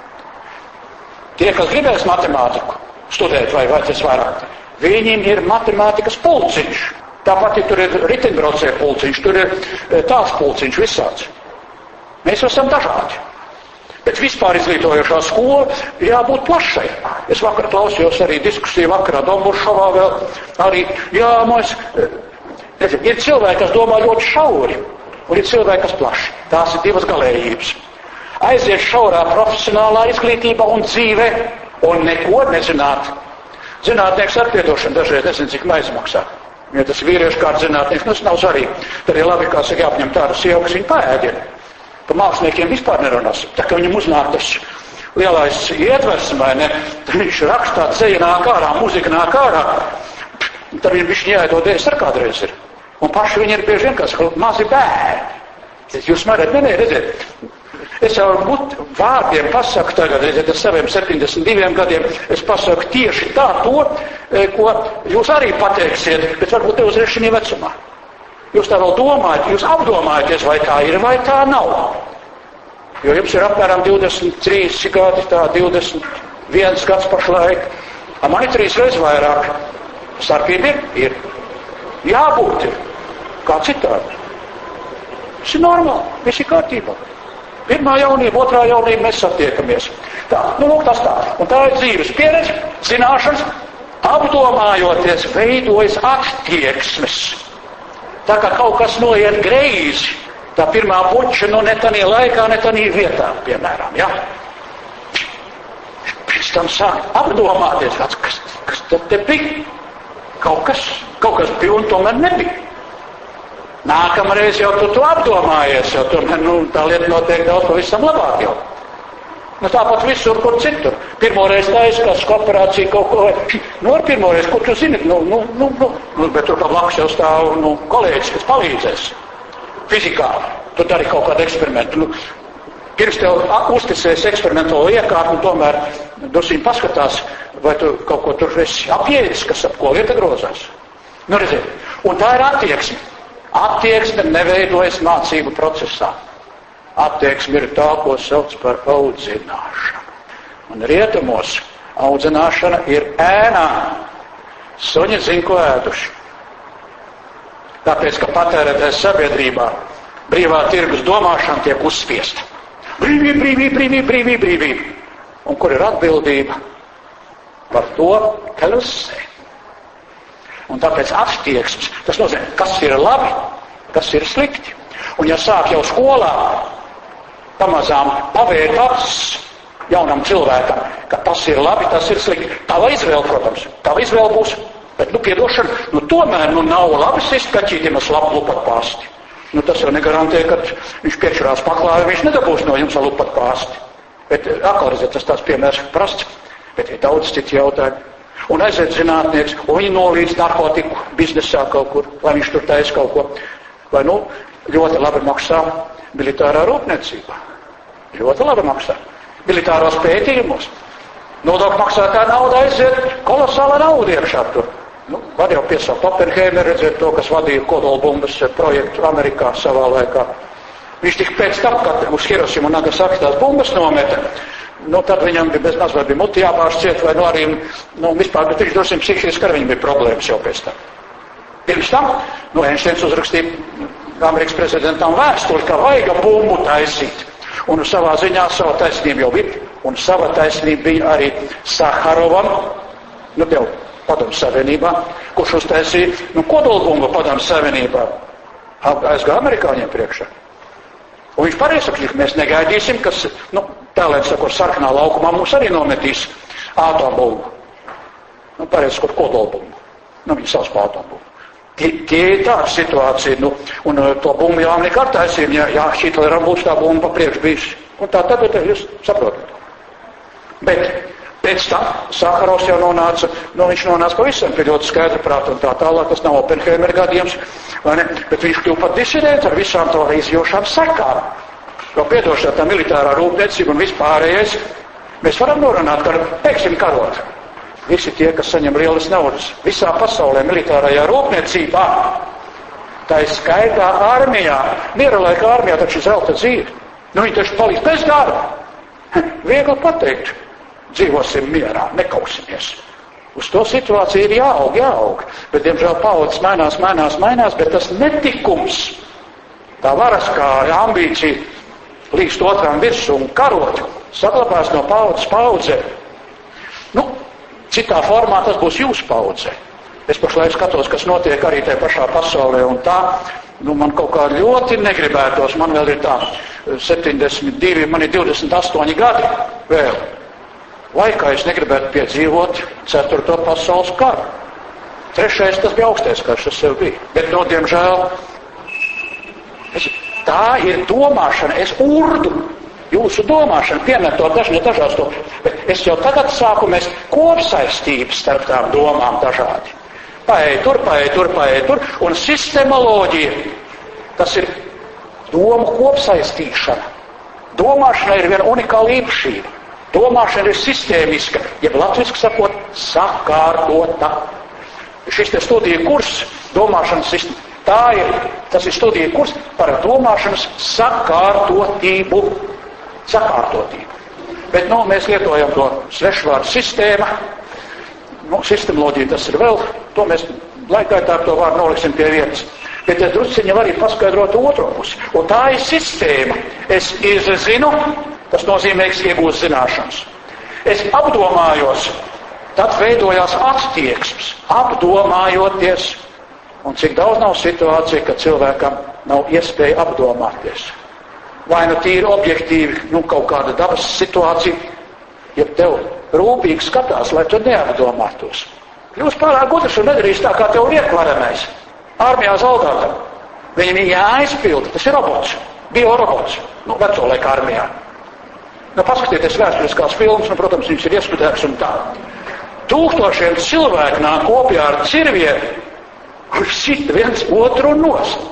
Tie, kas gribēs matemātiku studēt vai vajadzēs vairāk, viņiem ir matemātikas pulciņš. Tāpat, ja tur ir riteņbraucēju pulciņš, tur ir tāds pulciņš visāds. Mēs esam dažādi. Bet vispār izglītojošā skola ir jābūt plašai. Es vakar klausījos arī diskusiju vakarā Domburšovā vēl arī, jā, mēs, nezinu, ir cilvēki, kas domā ļoti šauri, un ir cilvēki, kas plaši. Tās ir divas galējības. Aiziet šaurā profesionālā izglītībā un dzīvē, un neko nezināt. Zinātnieks ar piedošanu dažreiz nezinu, cik aizmaksā. Ja tas vīriešu kāds zinātnieks, nu, tas nav svarīgi. Tad ir labi, kā saka, jāapņem tādu sievu, kas viņu paēdina. Pa māksliniekiem vispār nerunās. Tā kā viņam uznāk tas lielais ietvers, vai ne, tad viņš rakstā, ceļa nāk ārā, muzika nāk ārā, tad viņam viņš jāiedod ēst ar kādreiz ir. Un paši viņi ir bieži vien, kā saka, mazi bērni. Jūs marat, ne, ne, redziet, es jau būt vārdiem pasaku tagad, redziet, ar saviem septiņdesmit diviem gadiem, es pasaku tieši tā to, ko jūs arī pateiksiet, bet varbūt te uzreiz šī vecumā. Jūs tā vēl domājat, jūs apdomājaties, vai tā ir, vai tā nav. Jo jums ir apmēram divdesmit trīs gadi, tā divdesmit viens gads pašlaik. A man ir trīs reizes vairāk. Starpība ir? Ir. Jābūt ir. Kā citādi. Tas ir normāli, viss ir kārtībā. Pirmā jaunība, otrā jaunība, mēs satiekamies. Tā, nu lūk tas tā. Un tā ir dzīves pieredze, zināšanas, apdomājoties, veidojas attieksmes. Tā kā kaut kas noiet greizi, tā pirmā puča, nu ne tanī laikā, ne tanī vietā, piemēram, ja? Pēc tam sāk apdomāties, kas, kas, kas tad te bija? Kaut kas, kaut kas bija un tomēr nebija. Nākamreiz jau tu to apdomājies, jo tomēr, nu, tā lieta notiek daudz pavisam labāk jau. Nu, tāpat visur, kur citur. Pirmoreiz taiskas, operācija kaut ko, vai, nu, ar pirmoreiz, kur tu zini, nu, nu, nu, nu, bet tur kā blakus jau stāv, nu, kolēģis, kas palīdzēs. Fizikā, tu dari kaut kādu eksperimentu, nu, pirms tev uzticēs eksperimentālo iekārtu, un tomēr drusīm paskatās, vai tu kaut ko tur esi apjēdis, kas ap ko lieta grozās. Nu, redziet, un tā ir attieksme. Attieksme neveidojas mācību procesā. Attieksme ir tā, ko sauc par audzināšanu. Un rietumos audzināšana ir ēnā. Suņi zin, ko ēduši. Tāpēc, ka patērētājs sabiedrībā brīvā tirgus domāšana tiek uzspiesta. Brīvība, brīvība, brīvība, brīvība, brīvība. Un kur ir atbildība par to klusē. Un tāpēc attieksmes, tas nozīmē, kas ir labi, kas ir slikti. Un ja sāk jau skolā pamazām pavērt acis jaunam cilvēkam, ka tas ir labi, tas ir slikti. Tava izvēle, protams, tava izvēle būs, bet, nu, piedošana, nu, tomēr, nu, nav labi sist kaķītim ar slapu lupat pāsti. Nu, tas jau negarantē, ka viņš piečurās paklāju, viņš nedabūs no jums ar lupat pāsti. Bet, atkal, redziet, tas tās piemērs prasts, bet ir daudz citi jautājumi. Un aiziet zinātnieks, un viņi nolīdz narkotiku biznesā kaut kur, lai viņš tur taisa kaut ko. Vai, nu, ļoti labi maksā militārā rūpniecībā. Ļoti labi maksā. Militāros pētījumos. Nodokļu maksātāja nauda aiziet, kolosāla nauda iekšā tur. Nu, var jau piesaukt Oppenheimer, redzēt to, kas vadīja kodolbumbas projektu Amerikā savā laikā. Viņš tik pēc tam, kad uz Hirosimu un Nagasaki tās bumbas nometa, nu, tad viņam bija bezmaz vai bija muti jābāž ciet, vai nu arī, nu, vispār, bet viņš droši psihiski ar viņu bija problēmas jau pēc tam. Pirms tam, nu, Einsteins uzrakstīja Amerikas prezidentam vēstuli, ka vajag bumbu taisīt. Un savā ziņā sava taisnība jau bija, un sava taisnība bija arī Saharovam, nu, tev Padomu Savienībā, kurš uztaisīja, nu, kodolbumbu Padomu Savienībā. Aizgāja amerikāņiem priekšā. Un viņš pareizi saka, ka mēs negaidīsim, kas, nu, tēlēns sakot, sarkanā laukumā mums arī nometīs ātombumbu. Nu, pareizi sakot, kodolbumbu. Nu, viņi savs pa ātombumbu. Tie ir tāda situācija, nu, un to bumbu jau Amerikā taisīja, ja, ja Hitleram būs tā bumba priekš bijusi. Un tā tad, jūs saprotat. Bet pēc tam Saharovs jau nonāca, nu, viņš nonāca pavisam pie ļoti skaidra prāta un tā tālāk, tas nav Oppenheimer gadījums, vai ne? Bet viņš kļuva pat disidents ar visām to izjošām sekām. Jo piedošā tā militārā rūpniecība un vispārējais, mēs varam norunāt, ka, teiksim, karot. Visi tie, kas saņem lielas naudas, visā pasaulē militārajā rūpniecībā, tā ir skaitā armijā, miera laika armijā, taču zelta dzīve. Nu, viņi taču palīdz bez darba. Viegli pateikt, dzīvosim mierā, nekausimies. Uz to situāciju ir jāaug, jāaug. Bet, diemžēl, paudzes mainās, mainās, mainās, bet tas netikums, tā varas kā ambīcija līdz otrām virsū un karot, saglabās no paudzes paudzē. Nu, citā formā tas būs jūsu paudzē. Es pašlaik skatos, kas notiek arī tajā pašā pasaulē, un tā, nu, man kaut kā ļoti negribētos, man vēl ir tā septiņdesmit divi, man ir divdesmit astoņi gadi vēl. Laikā es negribētu piedzīvot ceturto pasaules karu. Trešais tas bija augstais karš, tas sev bija. Bet, no, diemžēl, es, tā ir domāšana, es urdu jūsu domāšanu, piemetot dažni dažās to, bet es jau tagad sāku mēs kopsaistības starp tām domām dažādi. Paēj tur, paēj tur, paēj tur, un sistemoloģija, tas ir domu kopsaistīšana. Domāšana ir viena unikāla īpašība. Domāšana ir sistēmiska, jeb latviski sakot, sakārtota. Šis te studija kurs, domāšanas sistēma, tā ir, tas ir studija kurs par domāšanas sakārtotību. Sakārtotību. Bet, nu, mēs lietojam to svešvārdu sistēma. Nu, sistemoloģija tas ir vēl, to mēs laikaitā to vārdu noliksim pie vietas. Bet es drusciņi var arī paskaidrot otro pusi. Un tā ir sistēma. Es izzinu, tas nozīmē, ka iegūst zināšanas. Es apdomājos, tad veidojās attieksmes, apdomājoties. Un cik daudz nav situācija, ka cilvēkam nav iespēja apdomāties. Vai nu tīri objektīvi, nu, kaut kāda dabas situācija, ja tev rūpīgi skatās, lai tu neapdomātos. Jūs pārāk gudrs un nedarīs tā, kā tev liek varamais. Armijā zaudātam. Viņam ir jāizpilda, tas ir robots, biorobots, nu, veco laika armijā. Nu, paskatieties vēsturiskās filmas, nu, protams, viņas ir ieskudēks un tā. Tūkstošiem cilvēku nāk kopjā ar cirvieri, kurš sit viens otru nost.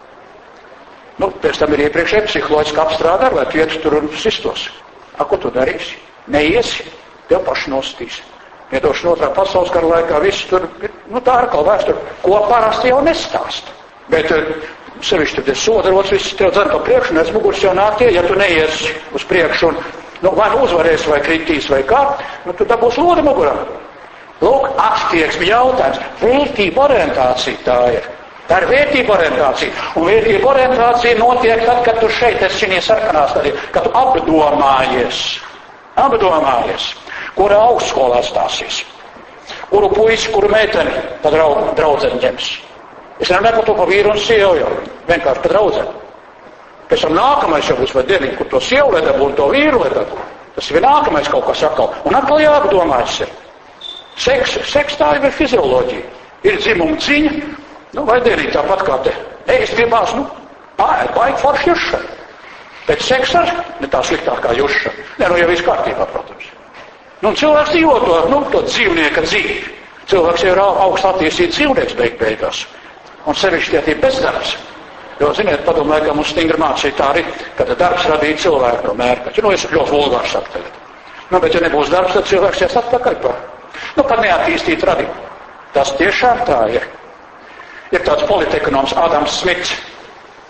Nu, pēc tam ir iepriekšēji psiholoģiski apstrādā, lai tu ietu tur un sistos. A, ko tu darīsi? Neiesi, tev paši nostīs. Iedošana otrā pasaules kara laikā viss tur, nu, tā ar kaut vēsturi, ko parasti jau nestāst. Bet sevišķi tad ir sodarots, viss tev dzer pa priekšu, un aiz muguras jau nāk tie, ja tu neiesi uz priekšu, un, nu, vai nu uzvarēsi, vai kritīs, vai kā, nu, tu dabūs loda mugurā. Lūk, attieksmi jautājums, vērtība orientācija tā ir. Tā ir vērtība orientācija. Un vērtība orientācija notiek tad, kad tu šeit esi šī sarkanā stadijā, kad tu apdomājies. Apdomājies. Kura augstskolā stāsies. Kuru puisi, kuru meiteni pa draudzeni ņems. Es nemanāju par to pa vīru un sievu jau. Vienkārši pa draudzeni. Pēc tam nākamais jau būs vai dieniņi, kur to sievu lai dabū un to vīru lai dabū. Tas ir nākamais kaut kas atkal. Un atkal jāapdomājas ir. Seks, seks tā jau ir fizioloģija. Ir dzimuma ciņa. Nu, vai derīt tāpat kā te. Ei, es gribās, nu, pārēt, baigi forši jušana. Pēc seksa ne tā sliktākā jušana. Ne, nu, jau viss kārtībā, protams. Nu, un cilvēks dzīvo to, nu, to dzīvnieka dzīvi. Cilvēks jau ir augst attīstīts dzīvnieks beig beigās. Un sevišķi tie bezdarbs. Jo, ziniet, padomu laikā mums stingri mācīja tā arī, ka darbs radīja cilvēku no mērķa. Nu, es ļoti vulgārs saku tagad. Nu, bet ja nebūs darbs, tad cilvēks ies atpakaļ par. Nu, par neattīstīt radību. Tas tiešām tā ir. Ir tāds politekonoms Adams Smits.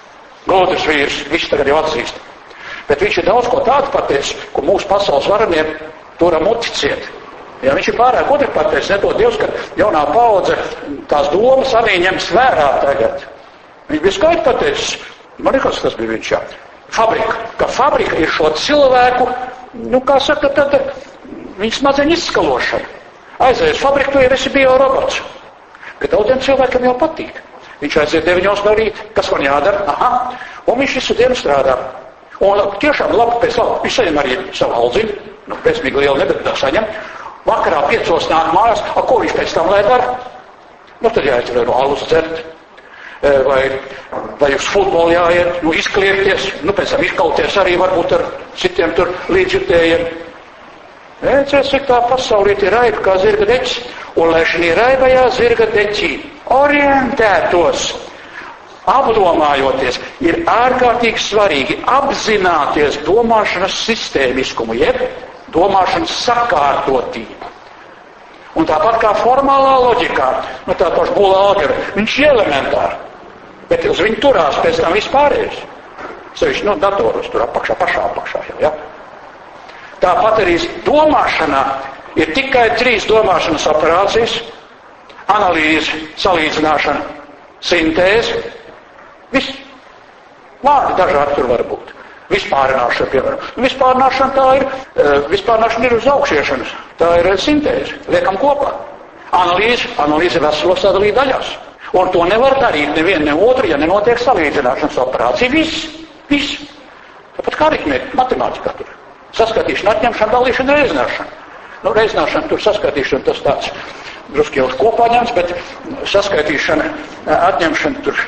Gudrs vīrs, viņš tagad jau atzīst. Bet viņš ir daudz ko tādu pateicis, ko mūsu pasaules varanie turam uticēt. Ja viņš ir pārāk gudri pateicis, nedod Dievs, ka jaunā paudze tās domas arī ņems vērā tagad. Viņš bija skaidri pateicis, man liekas, tas bija viņš, jā. Fabrika, ka fabrika ir šo cilvēku, nu, kā saka, tad viņš smadzeņu izskalošana. Aizies fabriku, tu jau esi biorobots. Bet daudziem cilvēkiem jau patīk. Viņš aiziet deviņos no rīta, kas man jādara? Aha, un viņš visu dienu strādā. Un tiešām labi pēc labi, viņš saņem arī savu aldziņu, nu, pēcmīgi lielu nebetā saņem. Vakarā piecos nāk mājās, a ko viņš pēc tam lai dara? Nu, tad jāiet vai no alus dzert, vai, vai uz futbolu jāiet, nu, izkliepties, nu, pēc tam izkauties arī varbūt ar citiem tur līdzjutējiem. Redzēs, cik tā pasaulīte ir raiba kā zirga deķis, un lai šī raibajā zirga deķī orientētos, apdomājoties, ir ārkārtīgi svarīgi apzināties domāšanas sistēmiskumu, jeb domāšanas sakārtotību. Un tāpat kā formālā loģikā, nu tā paša būla algebra, viņš ir elementāri, bet uz viņu turās pēc tam vispārējais. Sevišķi, nu, datoros tur apakšā, pašā apakšā jau, ja? Tāpat arī domāšanā ir tikai trīs domāšanas operācijas - analīze, salīdzināšana, sintēze. Viss. Vārdi dažādi tur var būt. Vispārināšana, piemēram. Vispārināšana tā ir, vispārināšana ir uz augšiešanas. Tā ir sintēze. Liekam kopā. Analīze, analīze veselo sadalīt daļās. Un to nevar darīt nevienu, ne otru, ja nenotiek salīdzināšanas operācija. Viss. Viss. Tāpat kā aritmētika, matemātikā tur. Saskatīšana, atņemšana, dalīšana, reizināšana. Nu, reizināšana, tur saskatīšana, tas tāds druski jau uz kopā ņemts, bet saskaitīšana, atņemšana tur.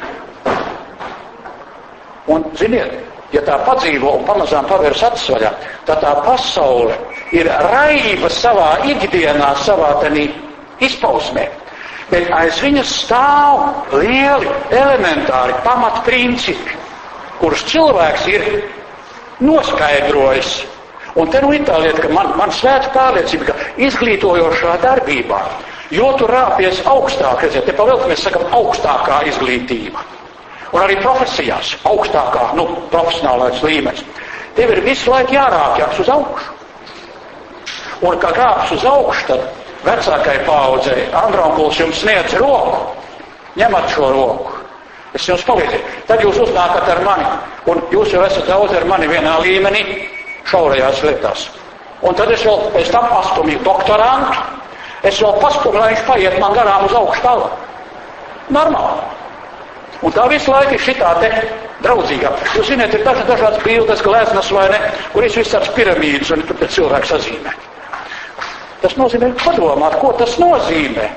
Un, ziniet, ja tā padzīvo un pamazām pavērs acis vaļā, tad tā pasaule ir raiba savā ikdienā, savā tenī izpausmē. Bet aiz viņas stāv lieli, elementāri pamatprincipi, kurus cilvēks ir noskaidrojis. Un te nu ir tā lieta, ka man, man svēta pārliecība, ka izglītojošā darbībā, jo tu rāpies augstāk, redziet, te pavēlti mēs sakam augstākā izglītība. Un arī profesijās augstākā, nu, profesionālais līmenis. Tev ir visu laiku jārāpjas uz augšu. Un kā kāps uz augšu, tad vecākai paaudzei Andronkuls jums sniedz roku, ņemat šo roku. Es jums palīdzēju. Tad jūs uznākat ar mani, un jūs jau esat daudz ar mani vienā līmenī, šaurajās lietās. Un tad es vēl pēc tam pastumīju doktorantu, es vēl pastumīju, lai viņš paiet man garām uz augšu tālāk. Normāli. Un tā visu laiku ir šitā te draudzīgā. Jūs zināt, ir dažas dažādas bildes, gleznas vai ne, kur ir viss tāds piramīdas, un tur pēc cilvēku sazīmē. Tas nozīmē padomāt, ko tas nozīmē.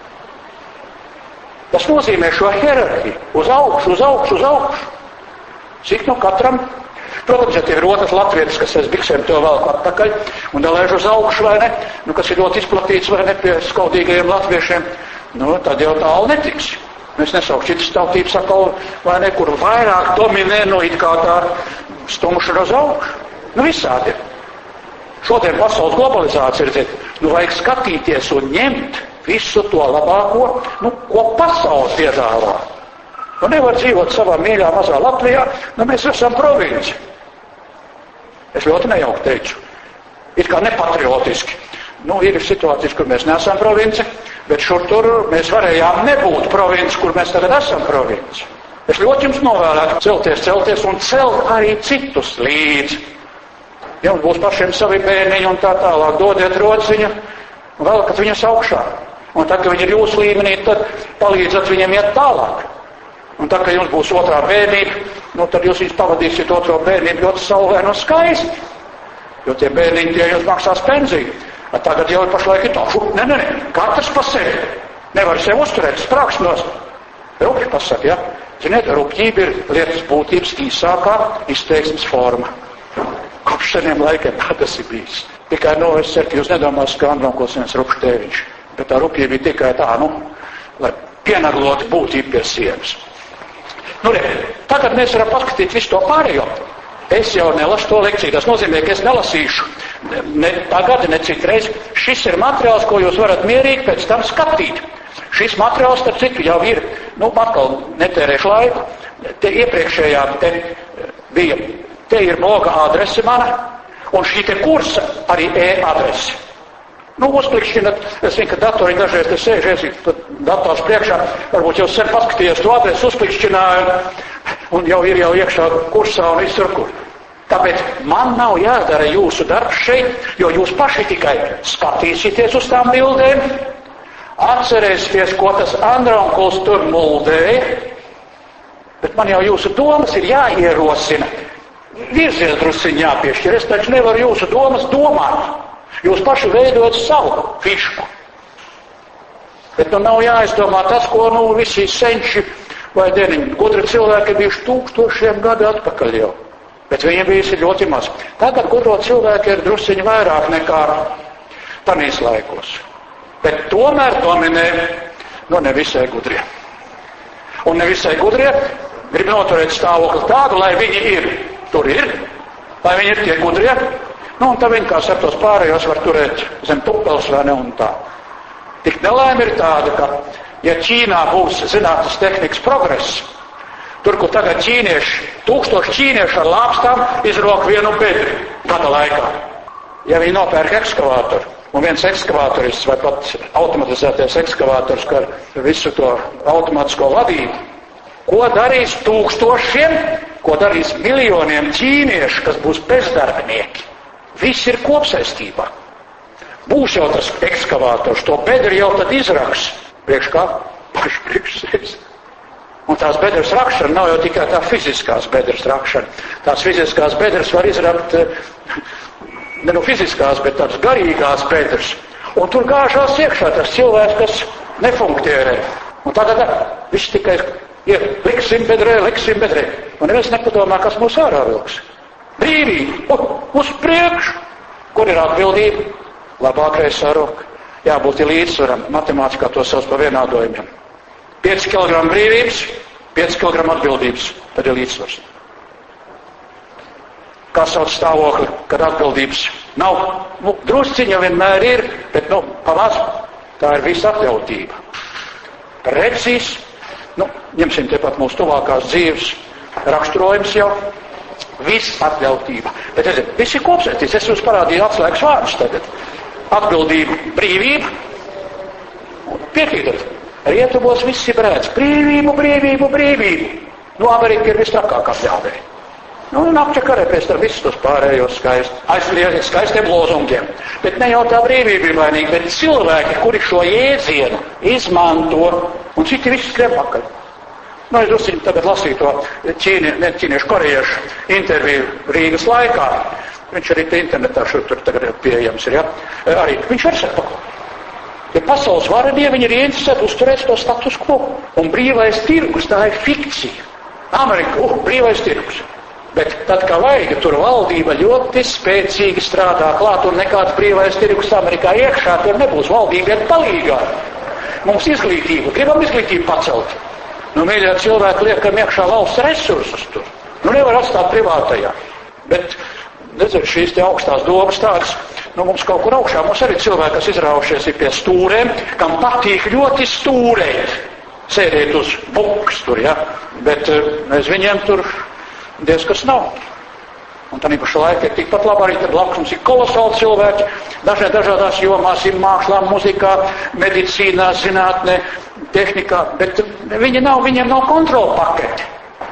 Tas nozīmē šo hierarhiju. Uz augšu, uz augšu, uz augšu. Cik no katram? Protams, ja tie ir otrs latvietis, kas aiz biksēm to velk atpakaļ un dalēž uz augšu, vai ne, nu, kas ir ļoti izplatīts, vai ne, pie skaudīgajiem latviešiem, nu, tad jau tālu netiks. Mēs nesaukšu citas tautības atkal, vai ne, kur vairāk dominē, nu, it kā tā stumšana uz augšu. Nu, visādi ir. Šodien pasaules globalizācija ir, nu, vajag skatīties un ņemt visu to labāko, nu, ko pasaules piedāvā. Nu, nevar dzīvot savā mīļā mazā Latvijā, nu, mēs esam provinci. Es ļoti nejauki teicu. It kā nepatriotiski. Nu, ir situācijas, kur mēs neesam provinci, bet šur tur mēs varējām nebūt provinci, kur mēs tagad esam provinci. Es ļoti jums novēlētu celties, celties un celt arī citus līdzi. Jums būs pašiem savi bērniņi un tā tālāk. Dodiet rociņu un velkat viņus augšā. Un tad, kad viņi ir jūsu līmenī, tad palīdzat viņiem iet tālāk. Un tad, kad jums būs otrā bērnība, nu, tad jūs viņus pavadīsiet otro bērnību ļoti saulēni un skaisti. Jo tie bērniņi, tie jums maksās pensiju. Tagad jau ir pašlaik ir tā, fu, ne, ne, ne, katrs pa sevi. Nevar sev uzturēt, sprāks nost. Rupji pasaka, ja? Ziniet, rupjība ir lietas būtības īsākā izteiksmes forma. Kopš seniem laikiem tā tas ir bijis. Tikai, nu, es ceru, ka jūs nedomās, ka Andronkuls viens rupšu tēviņš. Bet tā rupjība ir tikai tā, nu, lai pienaglot būtību pie sienas. Nu, re, tagad mēs varam paskatīt visu to pārējo. Es jau nelasu to lekciju. Tas nozīmē, ka es nelasīšu ne tagad, ne citreiz. Šis ir materiāls, ko jūs varat mierīgi pēc tam skatīt. Šis materiāls, starp citu, jau ir, nu, atkal netērēšu laiku, te iepriekšējā te bija, te ir bloga adrese mana, un šī te kursa arī e-adrese. Nu, uzklikšķinat, es zinu, ka datori dažreiz te sēžies, dators priekšā, varbūt jau sen paskatījies to adresi, uzklikšķināju, un jau ir jau iekšā kursā un visur kur. Tāpēc man nav jādara jūsu darbs šeit, jo jūs paši tikai skatīsieties uz tām bildēm, atcerēsieties, ko tas Andronkuls tur muldēja, bet man jau jūsu domas ir jāierosina. Virziens drusciņi jāpiešķir, es taču nevaru jūsu domas domāt. Jūs paši veidot savu fišku. Bet nu nav jāizdomā tas, ko nu visi senči vai deniņi. Gudri cilvēki bijuši tūkstošiem gadu atpakaļ jau. Bet viņiem bijis ļoti maz. Tagad gudro cilvēki ir drusciņi vairāk nekā tanīs laikos. Bet tomēr dominē, nu ne visai gudrie. Un ne visai gudrie grib noturēt stāvokli tādu, lai viņi ir. Tur ir. Lai viņi ir tie gudrie. Nu, un tā viņi kā septos pārējos var turēt zem tupels vai ne un tā. Tik nelēma ir tāda, ka, ja Ķīnā būs zinātnes tehnikas progress, tur, kur tagad ķīnieši, tūkstoši ķīnieši ar lāpstām izrok vienu bedri gada laikā. Ja viņi nopērk ekskavātoru, un viens ekskavātoris vai pat automatizētais ekskavātors, kā visu to automatisko vadību, ko darīs tūkstošiem, ko darīs miljoniem ķīniešu, kas būs bezdarbnieki? Viss ir kopsaistībā. Būs jau tas ekskavātors, to bedri jau tad izraks. Priekš kā? Paši priekš sevis. Un tās bedres rakšana nav jau tikai tā fiziskās bedres rakšana. Tās fiziskās bedres var izrakt, ne nu fiziskās, bet tādas garīgās bedres. Un tur gāžās iekšā tas cilvēks, kas nefunkcionē. Un tagad viss tikai ir liksim bedrē, liksim bedrē. Un neviens nepadomā, kas mūs ārā vilks. Brīvība, uz priekšu. Kur ir atbildība? Labākais sarok. Jābūt līdzsvaram. Matemātikā to sauc par vienādojumiem. pieci kilogrami brīvības, pieci kilogrami atbildības. Tad ir līdzsvars. Kā sauc stāvokli, kad atbildības nav? Nu, drusciņa vienmēr ir, bet, nu, pamaz, tā ir visa atļautība. Precīzi, nu, ņemsim tepat mūsu tuvākās dzīves raksturojums jau. Viss atļautība. Bet, redziet, viss ir kopsētīts. Es jums parādīju atslēgas vārdus tagad. Atbildība, brīvība. Piekrītat? Rietumos viss ir brēts. Brīvību, brīvību, brīvību. Nu, Amerika ir vistrakāk apļāvē. Nu, un apčakarē pēc tam visus tos pārējos skaist, aizliet skaistiem lozungiem. Bet ne jau tā brīvība ir vainīga, bet cilvēki, kuri šo jēdzienu izmanto, un citi visi skrien pakaļ. Nu, es drusciņi tagad lasīju to ķīni, ne ķīniešu korejiešu interviju Rīgas laikā. Viņš arī te internetā šur tur tagad pieejams ir, ja? Arī viņš var saka, ja pasaules varadie, viņi ir ieinteresēti uzturēt to status quo. Un brīvais tirgus, tā ir fikcija. Amerika, uh, brīvais tirgus. Bet tad, kā vajag, tur valdība ļoti spēcīgi strādā klāt, un nekāds brīvais tirgus Amerikā iekšā, tur nebūs valdība iet palīgā. Mums izglītība, gribam izglītību pacelt. Nu, mīļie cilvēki liekam iekšā valsts resursus tur. Nu, nevar atstāt privātajā. Bet, nezinu, šīs te augstās domas tādas, nu, mums kaut kur augšā, mums arī cilvēki, kas izraušies ir pie stūrēm, kam patīk ļoti stūrēt, sēdēt uz buks tur, ja, bet mēs viņiem tur diez kas nav. Un tā paša laika ir tikpat labi arī, tad blakus mums ir kolosāli cilvēki, dažai dažādās jomās, ir mākslā, muzikā, medicīnā, zinātnē, tehnikā, bet viņi nav, viņiem nav kontrola paketi.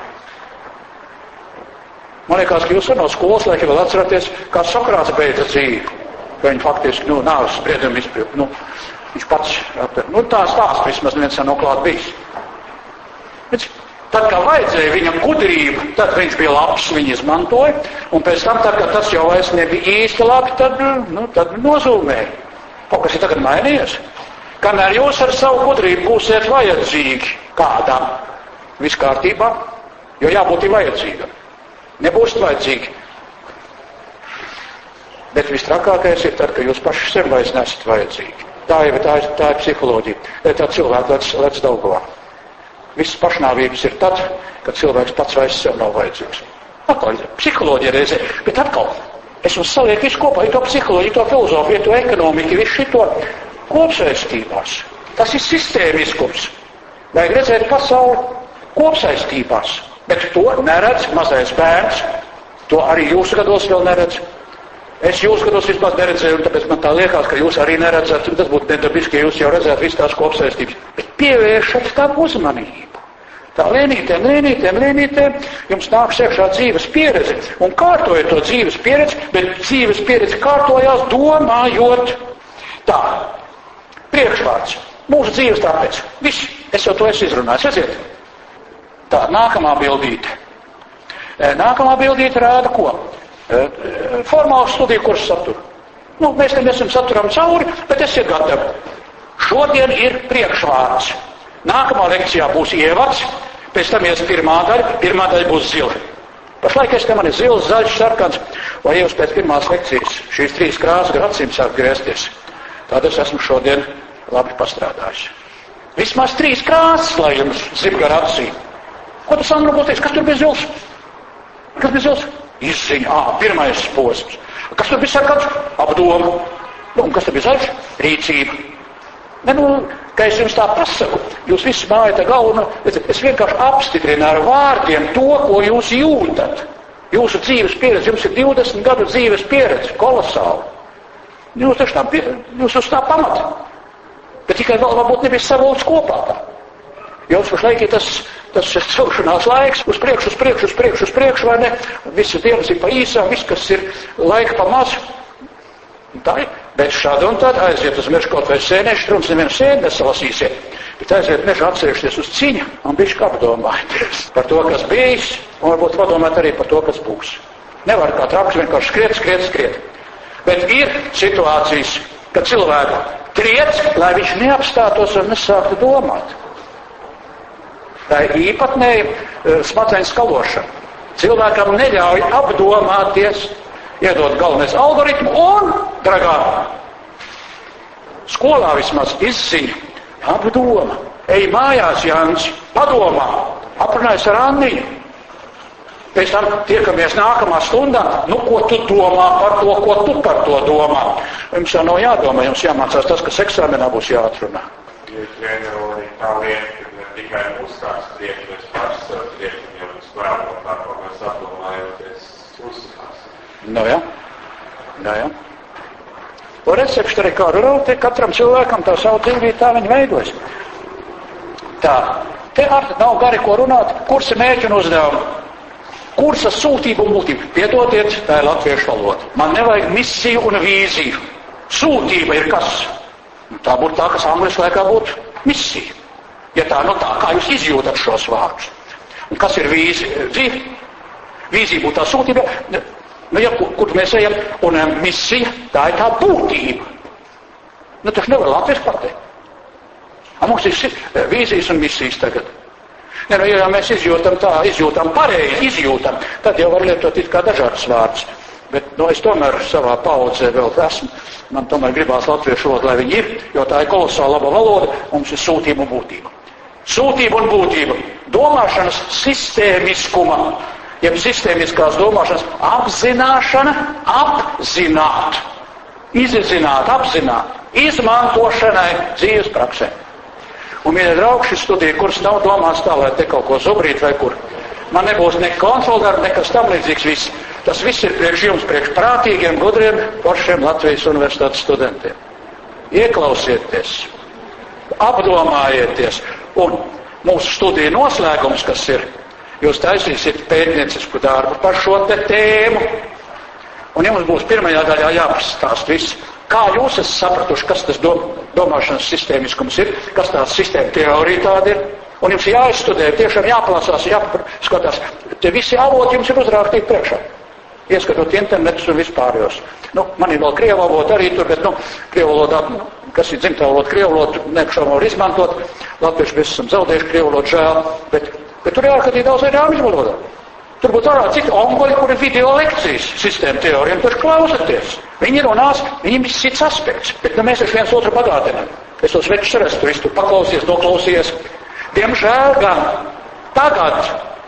Man liekas, ka jūs no skolas laika vēl atceraties, kā Sokrāts beidza dzīvi. Viņi faktiski, nu, nāves spriedumu izpildu. Nu, viņš pats, nu, tā stāsts vismaz neviens nav klāt bijis. Bet tad, kā vajadzēja viņam gudrību, tad viņš bija labs, viņi izmantoja, un pēc tam, tad, kad tas jau vairs nebija īsti labi, tad, nu, tad nozūmēja. Kaut kas ir tagad mainījies. Kamēr jūs ar savu gudrību būsiet vajadzīgi kādam, viss kārtībā, jo jābūt ir vajadzīgam. Nebūsiet vajadzīgi. Bet vistrakākais ir tad, ka jūs paši sev vairs nesat vajadzīgi. Tā ir, tā ir, tā ir psiholoģija. Tā cilvēka lec, lec Daugavā. Visas pašnāvības ir tad, kad cilvēks pats vairs sev nav vajadzīgs. Atkal, psiholoģija reizē, bet atkal, es jums salieku visu kopā, ir to psiholoģiju, to filozofiju, to ekonomiku, visu šito kopsaistībās. Tas ir sistēmiskums. Vajag redzēt pasauli kopsaistībās. Bet to neredz mazais bērns, to arī jūsu gados vēl neredz. Es jūsu gados vispār neredzēju, un tāpēc man tā liekas, ka jūs arī neredzat, un tas būtu nedabiski, ja jūs jau redzētu visu tās kopsaistības. Bet pievēršat tam uzmanību. Tā lēnītēm, lēnītēm, lēnītēm jums nāk iekšā dzīves pieredze, un kārtojot to dzīves pieredzi, bet dzīves pieredze kārtojās domājot. Tā, priekšvārds, mūsu dzīves tāpēc. Viss, es jau to esmu izrunājis, redziet. Tā, nākamā bildīte. Nākamā bildīte rāda ko? Formāls studiju kursu saturu. Nu, mēs te nesam saturam cauri, bet esiet gatavi. Šodien ir priekšvārds. Nākamā lekcijā būs ievads, pēc tam ies pirmā daļa, pirmā daļa būs zila. Pašlaik es te man ir zils, zaļš, sarkans, vai jūs pēc pirmās lekcijas šīs trīs krāsas gar acīm sāk griezties. Tad es esmu šodien labi pastrādājis. Vismaz trīs krāsas, lai jums zib gar acīm. Ko tu Sandra būs teiks? Kas tur bija zils? Kas bija zils? Izziņa. Ā, pirmais posms. Kas tur bija sarkans? Apdoma. Nu, un kas tur bija zaļš? Rīcība. Ne, nu, ka es jums tā pasaku, jūs visi mājat galvu, es vienkārši apstiprinu ar vārdiem to, ko jūs jūtat. Jūsu dzīves pieredze, jums ir divdesmit gadu dzīves pieredze, kolosāli. Jūs taču tā, jūs uz tā pamata. Bet tikai vēl varbūt nebija savolts kopā tā. Jums pašlaik ir tas, tas celšanās laiks, uz priekšu, uz priekšu, uz priekšu, uz priekšu, vai ne? Visas dienas ir pa īsām, viss, kas ir laika pa mazu. Tā ir, bet šādi un tad aiziet uz mežu kaut vai sēnēšu, truns nevienu sēni nesalasīsiet, bet aiziet mežu atsevišties uz ciņu un bišķi kā apdomājieties par to, kas bijis, un varbūt padomāt arī par to, kas būs. Nevar kā traks vienkārši skriet, skriet, skriet. Bet ir situācijas, kad cilvēku triec, lai viņš neapstātos un nesāktu domāt. Tā ir īpatnēja smadzeņu skalošana. Cilvēkam neļauj apdomāties, iedod galvenais algoritmu un, dragā, skolā vismaz izziņa, apdoma. Ej mājās, Jānis, padomā, aprunājas ar Anniņu. Pēc tam tiekamies nākamā stundā, nu, ko tu domā par to, ko tu par to domā. Jums jau nav jādomā, jums jāmācās tas, kas eksāmenā būs jāatrunā. Ja trenioli tā lieta, ka ne tikai uzstāsts priekš, bet pašas priekš, jau mums vēlo tā, ko mēs apdomājoties uzstāsts. Nu, jā. Nu, jā. Un recepšu arī kādu rauti, katram cilvēkam tā savu dzīvību tā viņi veidojas. Tā, te ar nav gari ko runāt, kursa mērķi un uzdevumi. Kursa sūtību un būtību. Piedodiet, tā ir latviešu valoda. Man nevajag misiju un vīziju. Sūtība ir kas? Tā būtu tā, kas angliski laikā būtu misija. Ja tā, nu tā, kā jūs izjūtat šos vārdus. Un kas ir vīzija? Dzīve? Vīzija būtu tā sūtība. Nu, ja, kur, kur mēs ejam, un um, misija, tā ir tā būtība. Nu, tas nevar latviešu pateikt. A, mums ir vīzijas un misijas tagad. Ne, nu, ja mēs izjūtam tā, izjūtam pareizi, izjūtam, tad jau var lietot it kā dažādas vārdas. Bet, nu, es tomēr savā paudzē vēl esmu, man tomēr gribās latviešu valodu, lai viņi ir, jo tā ir kolosāla laba valoda, mums ir sūtība un būtība. Sūtība un būtība. Domāšanas sistēmiskuma, jeb sistēmiskās domāšanas apzināšana, apzināt, izzināt, apzināt, izmantošanai dzīves praksē. Un, mīļie draugi, šis studija kurs nav domāts tā, lai te kaut ko zubrīt vai kur. Man nebūs ne konsultāri, nekas tam līdzīgs viss. Tas viss ir priekš jums, priekš prātīgiem, gudriem, foršiem Latvijas universitātes studentiem. Ieklausieties, apdomājieties, un mūsu studiju noslēgums, kas ir, jūs taisīsiet pētniecisku darbu par šo te tēmu, un jums būs pirmajā daļā jāpastāst viss. Kā jūs esat sapratuši, kas tas dom, domāšanas sistēmiskums ir, kas tās sistēma teorija tāda ir, un jums jāizstudē, tiešām jāplasās, jāpaskatās. Te visi avoti jums ir uzrāktīti priekšā, ieskatot internetus un vispārējos. Nu, man ir vēl krievu avoti arī tur, bet, nu, krievu valodā, kas ir dzimtā valoda, krievu valodu nekšām var izmantot, latvieši mēs esam zaudējuši krievu valodu žēl, bet, bet tur jāskatīt daudz arī āmiņu valodā. Tur būtu ārā citi ongoļi, kur ir video lekcijas sistēma teorijiem, tur klausaties. Viņi runās, viņiem ir cits aspekts, bet nu, mēs taču viens otru bagātinām. Es tos večus restu, visu tur paklausies, noklausies. Diemžēl gan tagad,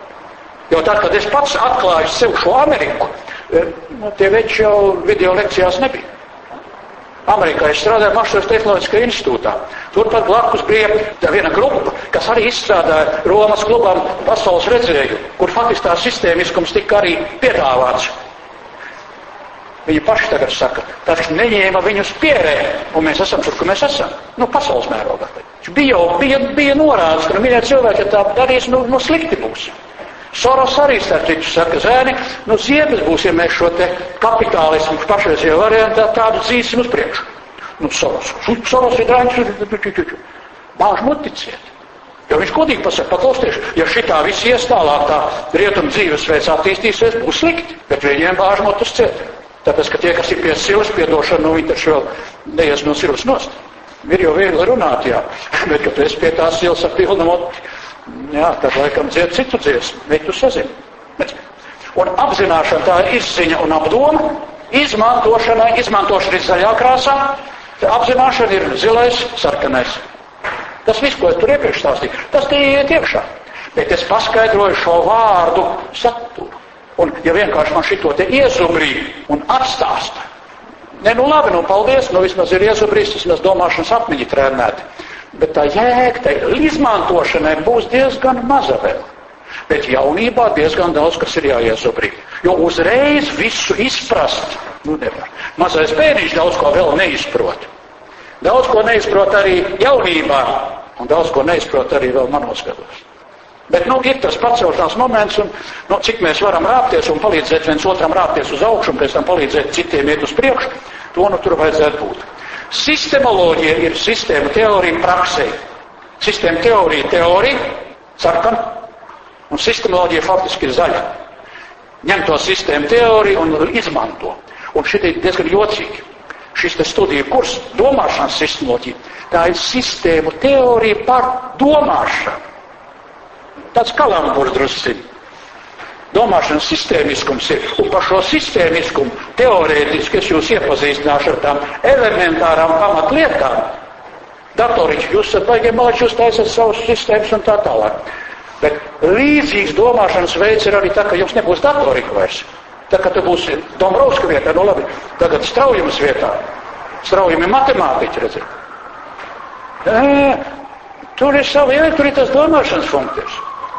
jo tad, kad es pats atklāju sev šo Ameriku, nu, tie veči jau video lekcijās nebija. Amerikā es strādāju Mašīnas tehnoloģiskajā institūtā. Turpat blakus bija viena grupa, kas arī izstrādāja Romas klubam pasaules redzēju, kur faktiski tā sistēmiskums tika arī piedāvāts. Viņi paši tagad saka, tas neņēma viņus pierē, un mēs esam tur, kur mēs esam. Nu, pasaules mērogā. Bija, bija, bija norādes, ka nu, mīļie cilvēki, ja tā darīs, nu, nu slikti būs. Soros arī starp citu saka, zēni, nu ziepes būs, ja mēs šo te kapitālismu pašreizējo variantā tādu dzīsim uz priekšu. Nu, Soros, Soros ir drāņš, bāž muticiet. Jo viņš kodīgi pasaka, paklausties, ja šitā viss ies tālāk, tā rietum dzīvesveids attīstīsies, būs slikti, bet viņiem bāž mutus ciet. Tāpēc, ka tie, kas ir pie silas piedošana, nu viņi taču vēl neies no silas nost. Ir jau viegli runāt, jā, bet, kad tu esi pie tās silas ar pilnu moti, jā, tad laikam dzied citu dziesmu, bet tu sazini. Un apzināšana tā ir izziņa un apdoma, izmantošana, izmantošana ir zaļā krāsā, apzināšana ir zilais, sarkanais. Tas viss, ko es tur iepriekš stāstīju, tas tie iet iekšā. Bet es paskaidroju šo vārdu saturu. Un, ja vienkārši man šito te iezubrī un atstāsta, ne, nu labi, nu paldies, nu vismaz ir iezubrīs, vismaz domāšanas apmiņi trenēti. Bet tā jēga, tā izmantošanai būs diezgan maza vēl. Bet jaunībā diezgan daudz, kas ir jāiezubrī. Jo uzreiz visu izprast, nu nevar. Mazais bērniņš daudz ko vēl neizprot. Daudz ko neizprot arī jaunībā, un daudz ko neizprot arī vēl manos gados. Bet, nu, ir tas pacelšanās moments, un, nu, cik mēs varam rāpties un palīdzēt viens otram rāpties uz augšu, un pēc tam palīdzēt citiem iet uz priekšu, to nu tur vajadzētu būt. Sistemoloģija ir sistēma teorija praksē. Sistēma teorija teorija, sarkan, un sistemoloģija faktiski ir zaļa. Ņem to sistēmu teoriju un izmanto. Un šit ir diezgan jocīgi. Šis te studiju kurs, domāšanas sistemoloģija, tā ir sistēmu teorija par domāšanu. Tāds kalamburs drusciņ. Domāšanas sistēmiskums ir. Un par šo sistēmiskumu teorētiski es jūs iepazīstināšu ar tām elementārām pamatlietām. Datoriņš, jūs esat baigiem malači, jūs taisat savus sistēmas un tā tālāk. Bet līdzīgs domāšanas veids ir arī tā, ka jums nebūs datorika vairs. Tā, ka tu būsi Dombrovska vietā, nu labi, tagad Straujums vietā. Straujumi matemātiķi, redzēt. E, tur ir savi, ja, tur ir tas domāšanas funkcijas.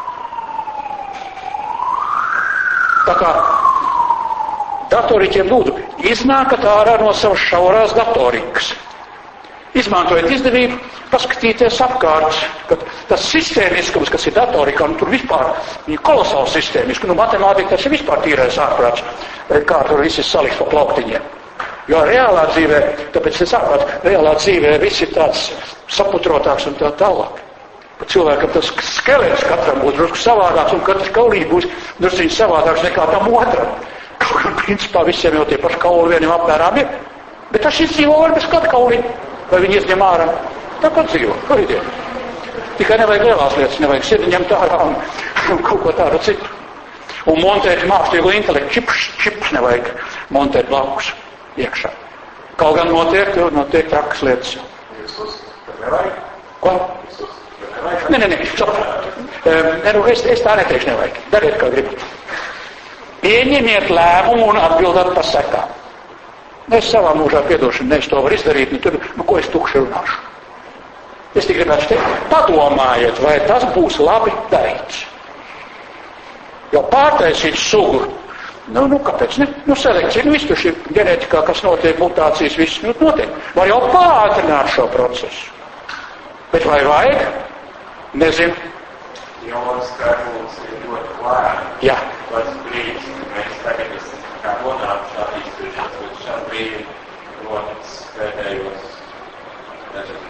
Tā kā datoriķiem lūdzu, iznākat ārā no savas šaurās datorikas. Izmantojiet izdevību, paskatīties apkārt, ka tas sistēmiskums, kas ir datorika, un tur vispār ir kolosāli sistēmiski, nu matemātika tas ir vispār tīrais ārprāts, kā tur viss ir saliks pa plauktiņiem. Jo reālā dzīvē, tāpēc es ārprāts, reālā dzīvē viss ir tāds saputrotāks un tā tālāk. Pat cilvēkam tas skelets katram būs drusku savādāks, un katrs kaulī būs drusku savādāks nekā tam otram. Kaut kā principā visiem jau tie paši kauli vieniem apmērām ir. Bet tas šis dzīvo var bez kāda kaulī, vai viņi izņem ārā. Tāpat dzīvo, kā ir. Tikai nevajag lielās lietas, nevajag sirdi ņemt ārā un, un kaut ko tādu citu. Un montēt mākslīgo intelektu, čips, čips nevajag montēt blakus iekšā. Kaut gan notiek, notiek trakas lietas. Jūs uzskatāt, nevajag? Ko? Nē, nē, nē, nē, nu, es, es tā neteikšu nevajag. Dariet, kā gribat. Pieņemiet lēmumu un atbildat par sekām. Es savā mūžā piedošanu, ne es to varu izdarīt, nu, tur, nu, ko es tukši runāšu. Es tik gribētu teikt, padomājiet, vai tas būs labi darīts. Jo pārtaisīt sugu, nu, nu, kāpēc, ne? Nu, selekcija, nu, viss tur šī ģenētikā, kas notiek, mutācijas, viss, nu, notiek. Var jau pātrināt šo procesu. Bet vai vajag? Nezinu. Bioloģiskā evolūcija ir ļoti lēna. Jā. Pēc brīdis, kad mēs tagad esam kā nonākuši attīstīšanās, līdz šādu brīdi noticis pēdējos, nezinu,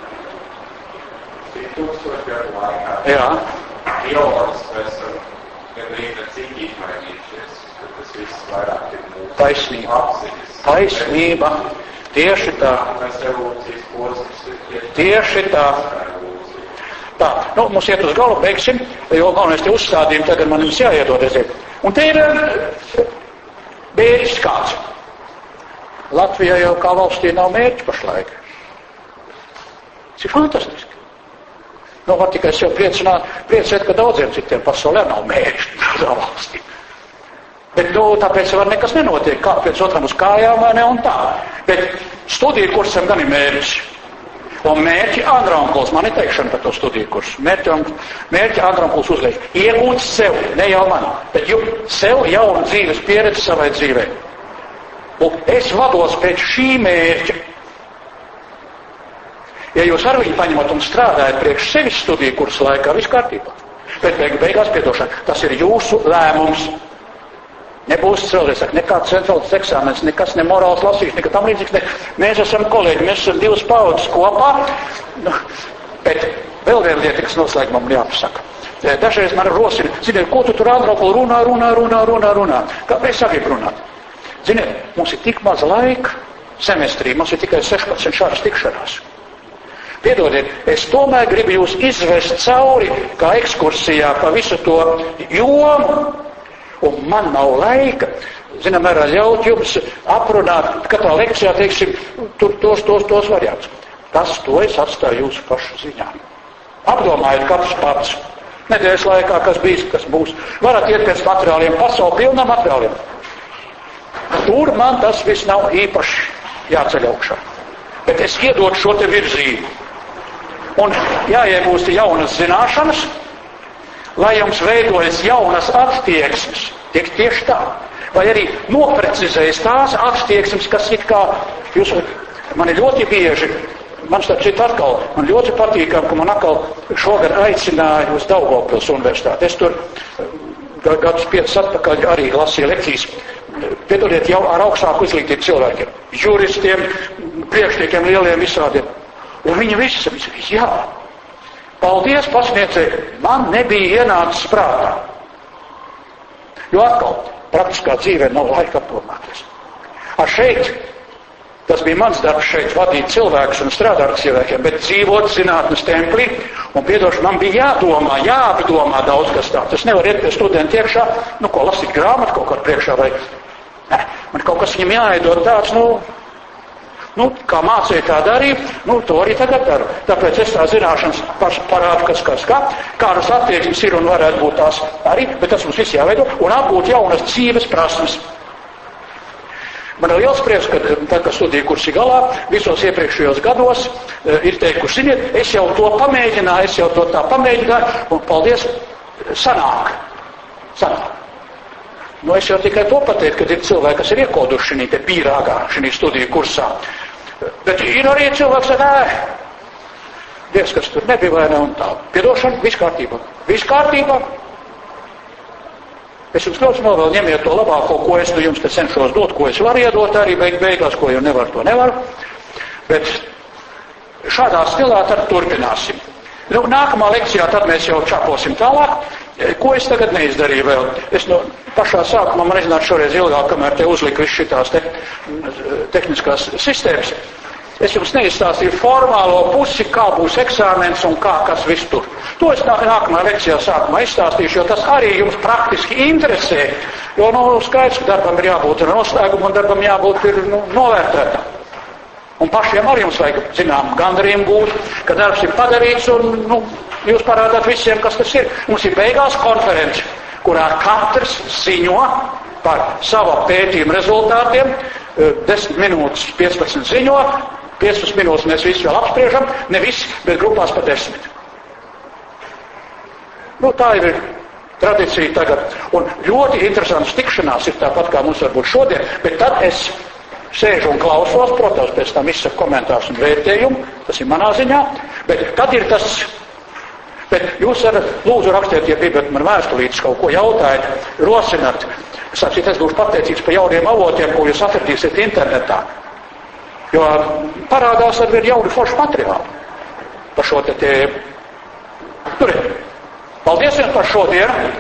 tūkstoši gadu laikā. Jā. Bioloģiski mēs esam gandrīz ar cik izmainījušies, ka tas viss vairāk ir mūsu Taisnība. apziņas. Taisnība. Tieši tā. Mēs evolūcijas posms ir Tieši tā. Tā, nu, mums iet uz galu, beigsim, jo galvenais te uzstādījumi tagad man jums jāiedodies. Un te ir mērķis kāds. Latvijā jau kā valstī nav mērķi pašlaik. Tas ir fantastiski. Nu, var tikai sev priecināt, priecēt, ka daudziem citiem pasaulē nav mērķi tādā valstī. Bet, nu, tāpēc var nekas nenotiek, kā pēc otram uz kājām vai ne un tā. Bet studiju kursam gan ir mērķis. Un mērķi Andronkuls, man ir teikšana par to studiju kursu. Mērķi, mērķi Andronkuls uzliek. Iegūt sev, ne jau man, bet jau sev jaunu dzīves pieredzi savai dzīvē. Un es vados pēc šī mērķa. Ja jūs ar viņu paņemat un strādājat priekš sevis studiju kursu laikā, viss kārtībā. Bet beig, beigās piedošana, tas ir jūsu lēmums. Nebūs cilvēks, saka, nekāds centrāls eksāmens, nekas ne morāls lasīšs, nekā tam līdzīgs. Ne. Mēs esam kolēģi, mēs esam divas paudzes kopā. Nu, bet vēl viena lieta, kas noslēgumam jāpasaka. Dažreiz man rosina, ziniet, ko tu tur Andronkul runā, runā, runā, runā, runā. Kāpēc sagribu runāt? Ziniet, mums ir tik maz laika semestrī, mums ir tikai sešpadsmit šādas tikšanās. Piedodiet, es tomēr gribu jūs izvest cauri, kā ekskursijā, pa visu to jomu. Un man nav laika, zinām, mērā ļaut jums aprunāt katrā lekcijā, teiksim, tur tos, tos, tos variants. Tas, to es atstāju jūsu pašu ziņā. Apdomājiet katrs pats. Nedēļas laikā, kas bijis, kas būs. Varat iet pēc materiāliem, pasauli pilna materiāliem. Tur man tas viss nav īpaši jāceļ augšā. Bet es iedodu šo te virzību. Un jāiegūst jaunas zināšanas, lai jums veidojas jaunas attieksmes, tiek tieši tā. Vai arī noprecizējas tās attieksmes, kas it kā, jūs, man ir ļoti bieži, man starp citu atkal, man ļoti patīkam, ka man atkal šogad aicināja uz Daugavpils universitāti. Es tur gadus piecus atpakaļ arī lasīju lekcijas, piedodiet, jau ar augstāku izglītību cilvēkiem, juristiem, priekšniekiem, lieliem visādiem. Un viņi visi saka, jā, paldies, pasniedzēji, man nebija ienācis prātā. Jo atkal, praktiskā dzīvē nav laika apdomāties. Ar šeit, tas bija mans darbs šeit, vadīt cilvēkus un strādāt ar cilvēkiem, bet dzīvot zinātnes templī, un piedoši, man bija jādomā, jāapdomā daudz kas tā. Tas nevar iet pie studenti iekšā, nu, ko lasīt grāmatu kaut kā priekšā, vai, ne, man kaut kas viņam jāiedod tāds, nu, Nu, kā mācīja tā darīja, nu, to arī tagad daru. Tāpēc es tā zināšanas parādu, kas, kas, kā, kādas attieksmes ir un varētu būt tās arī, bet tas mums viss jāveido un apgūt jaunas dzīves prasmes. Man ir liels prieks, ka tad, kad studiju kursi galā, visos iepriekšējos gados ir teikuši, ziniet, es jau to pamēģināju, es jau to tā pamēģināju, un paldies, sanāk. Sanāk. Nu, es jau tikai to pateicu, kad ir cilvēki, kas ir iekoduši šī te pīrāgā, šī studiju kursā. Bet ir arī cilvēks, ka nē, Dievs, kas tur nebija vai ne un tā. Piedošana, viss kārtībā. Viss kārtībā. Es jums ļoti novēlu, ņemiet to labāko, ko es nu jums te cenšos dot, ko es varu iedot arī beig beigās, ko jau nevaru, to nevaru. Bet šādā stilā tad turpināsim. Nu, nākamā lekcijā tad mēs jau čaposim tālāk. Ko es tagad neizdarīju vēl? Es no pašā sākumā, man iznāk šoreiz ilgāk, kamēr te uzliku visu šitās te, tehniskās sistēmas. Es jums neizstāstīju formālo pusi, kā būs eksāmens un kā kas viss tur. To es nākamā lekcijā sākumā izstāstīšu, jo tas arī jums praktiski interesē. Jo, nu, skaidrs, ka darbam ir jābūt ar noslēgumu un darbam jābūt ir, nu, novērtētam. Un pašiem arī jums vajag, zinām, gandarījumu būt, ka darbs ir padarīts un, nu, jūs parādāt visiem, kas tas ir. Mums ir beigās konference, kurā katrs ziņo par sava pētījuma rezultātiem, desmit minūtes, piecpadsmit ziņo, piecas minūtes mēs visi vēl apspriežam, ne visi, bet grupās pa desmit. Nu, tā ir tradīcija tagad. Un ļoti interesants tikšanās ir tāpat, kā mums varbūt šodien, bet tad es sēžu un klausos, protams, pēc tam izsaku komentārus un vērtējumu, tas ir manā ziņā, bet tad ir tas, bet jūs varat, lūdzu rakstiet, ja gribat man vēstulītes kaut ko jautājat, rosināt. Sapsīt, es būšu pateicīgs par jauniem avotiem, ko jūs atradīsiet internetā. Jo parādās ar vien jauni forši materiāli par šo te te. Turiet. Paldies jums par šodienu.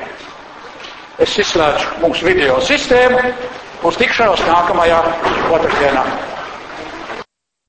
Es izslēdzu mūsu video sistēmu. Uz tikšanos nākamajā otrdienā.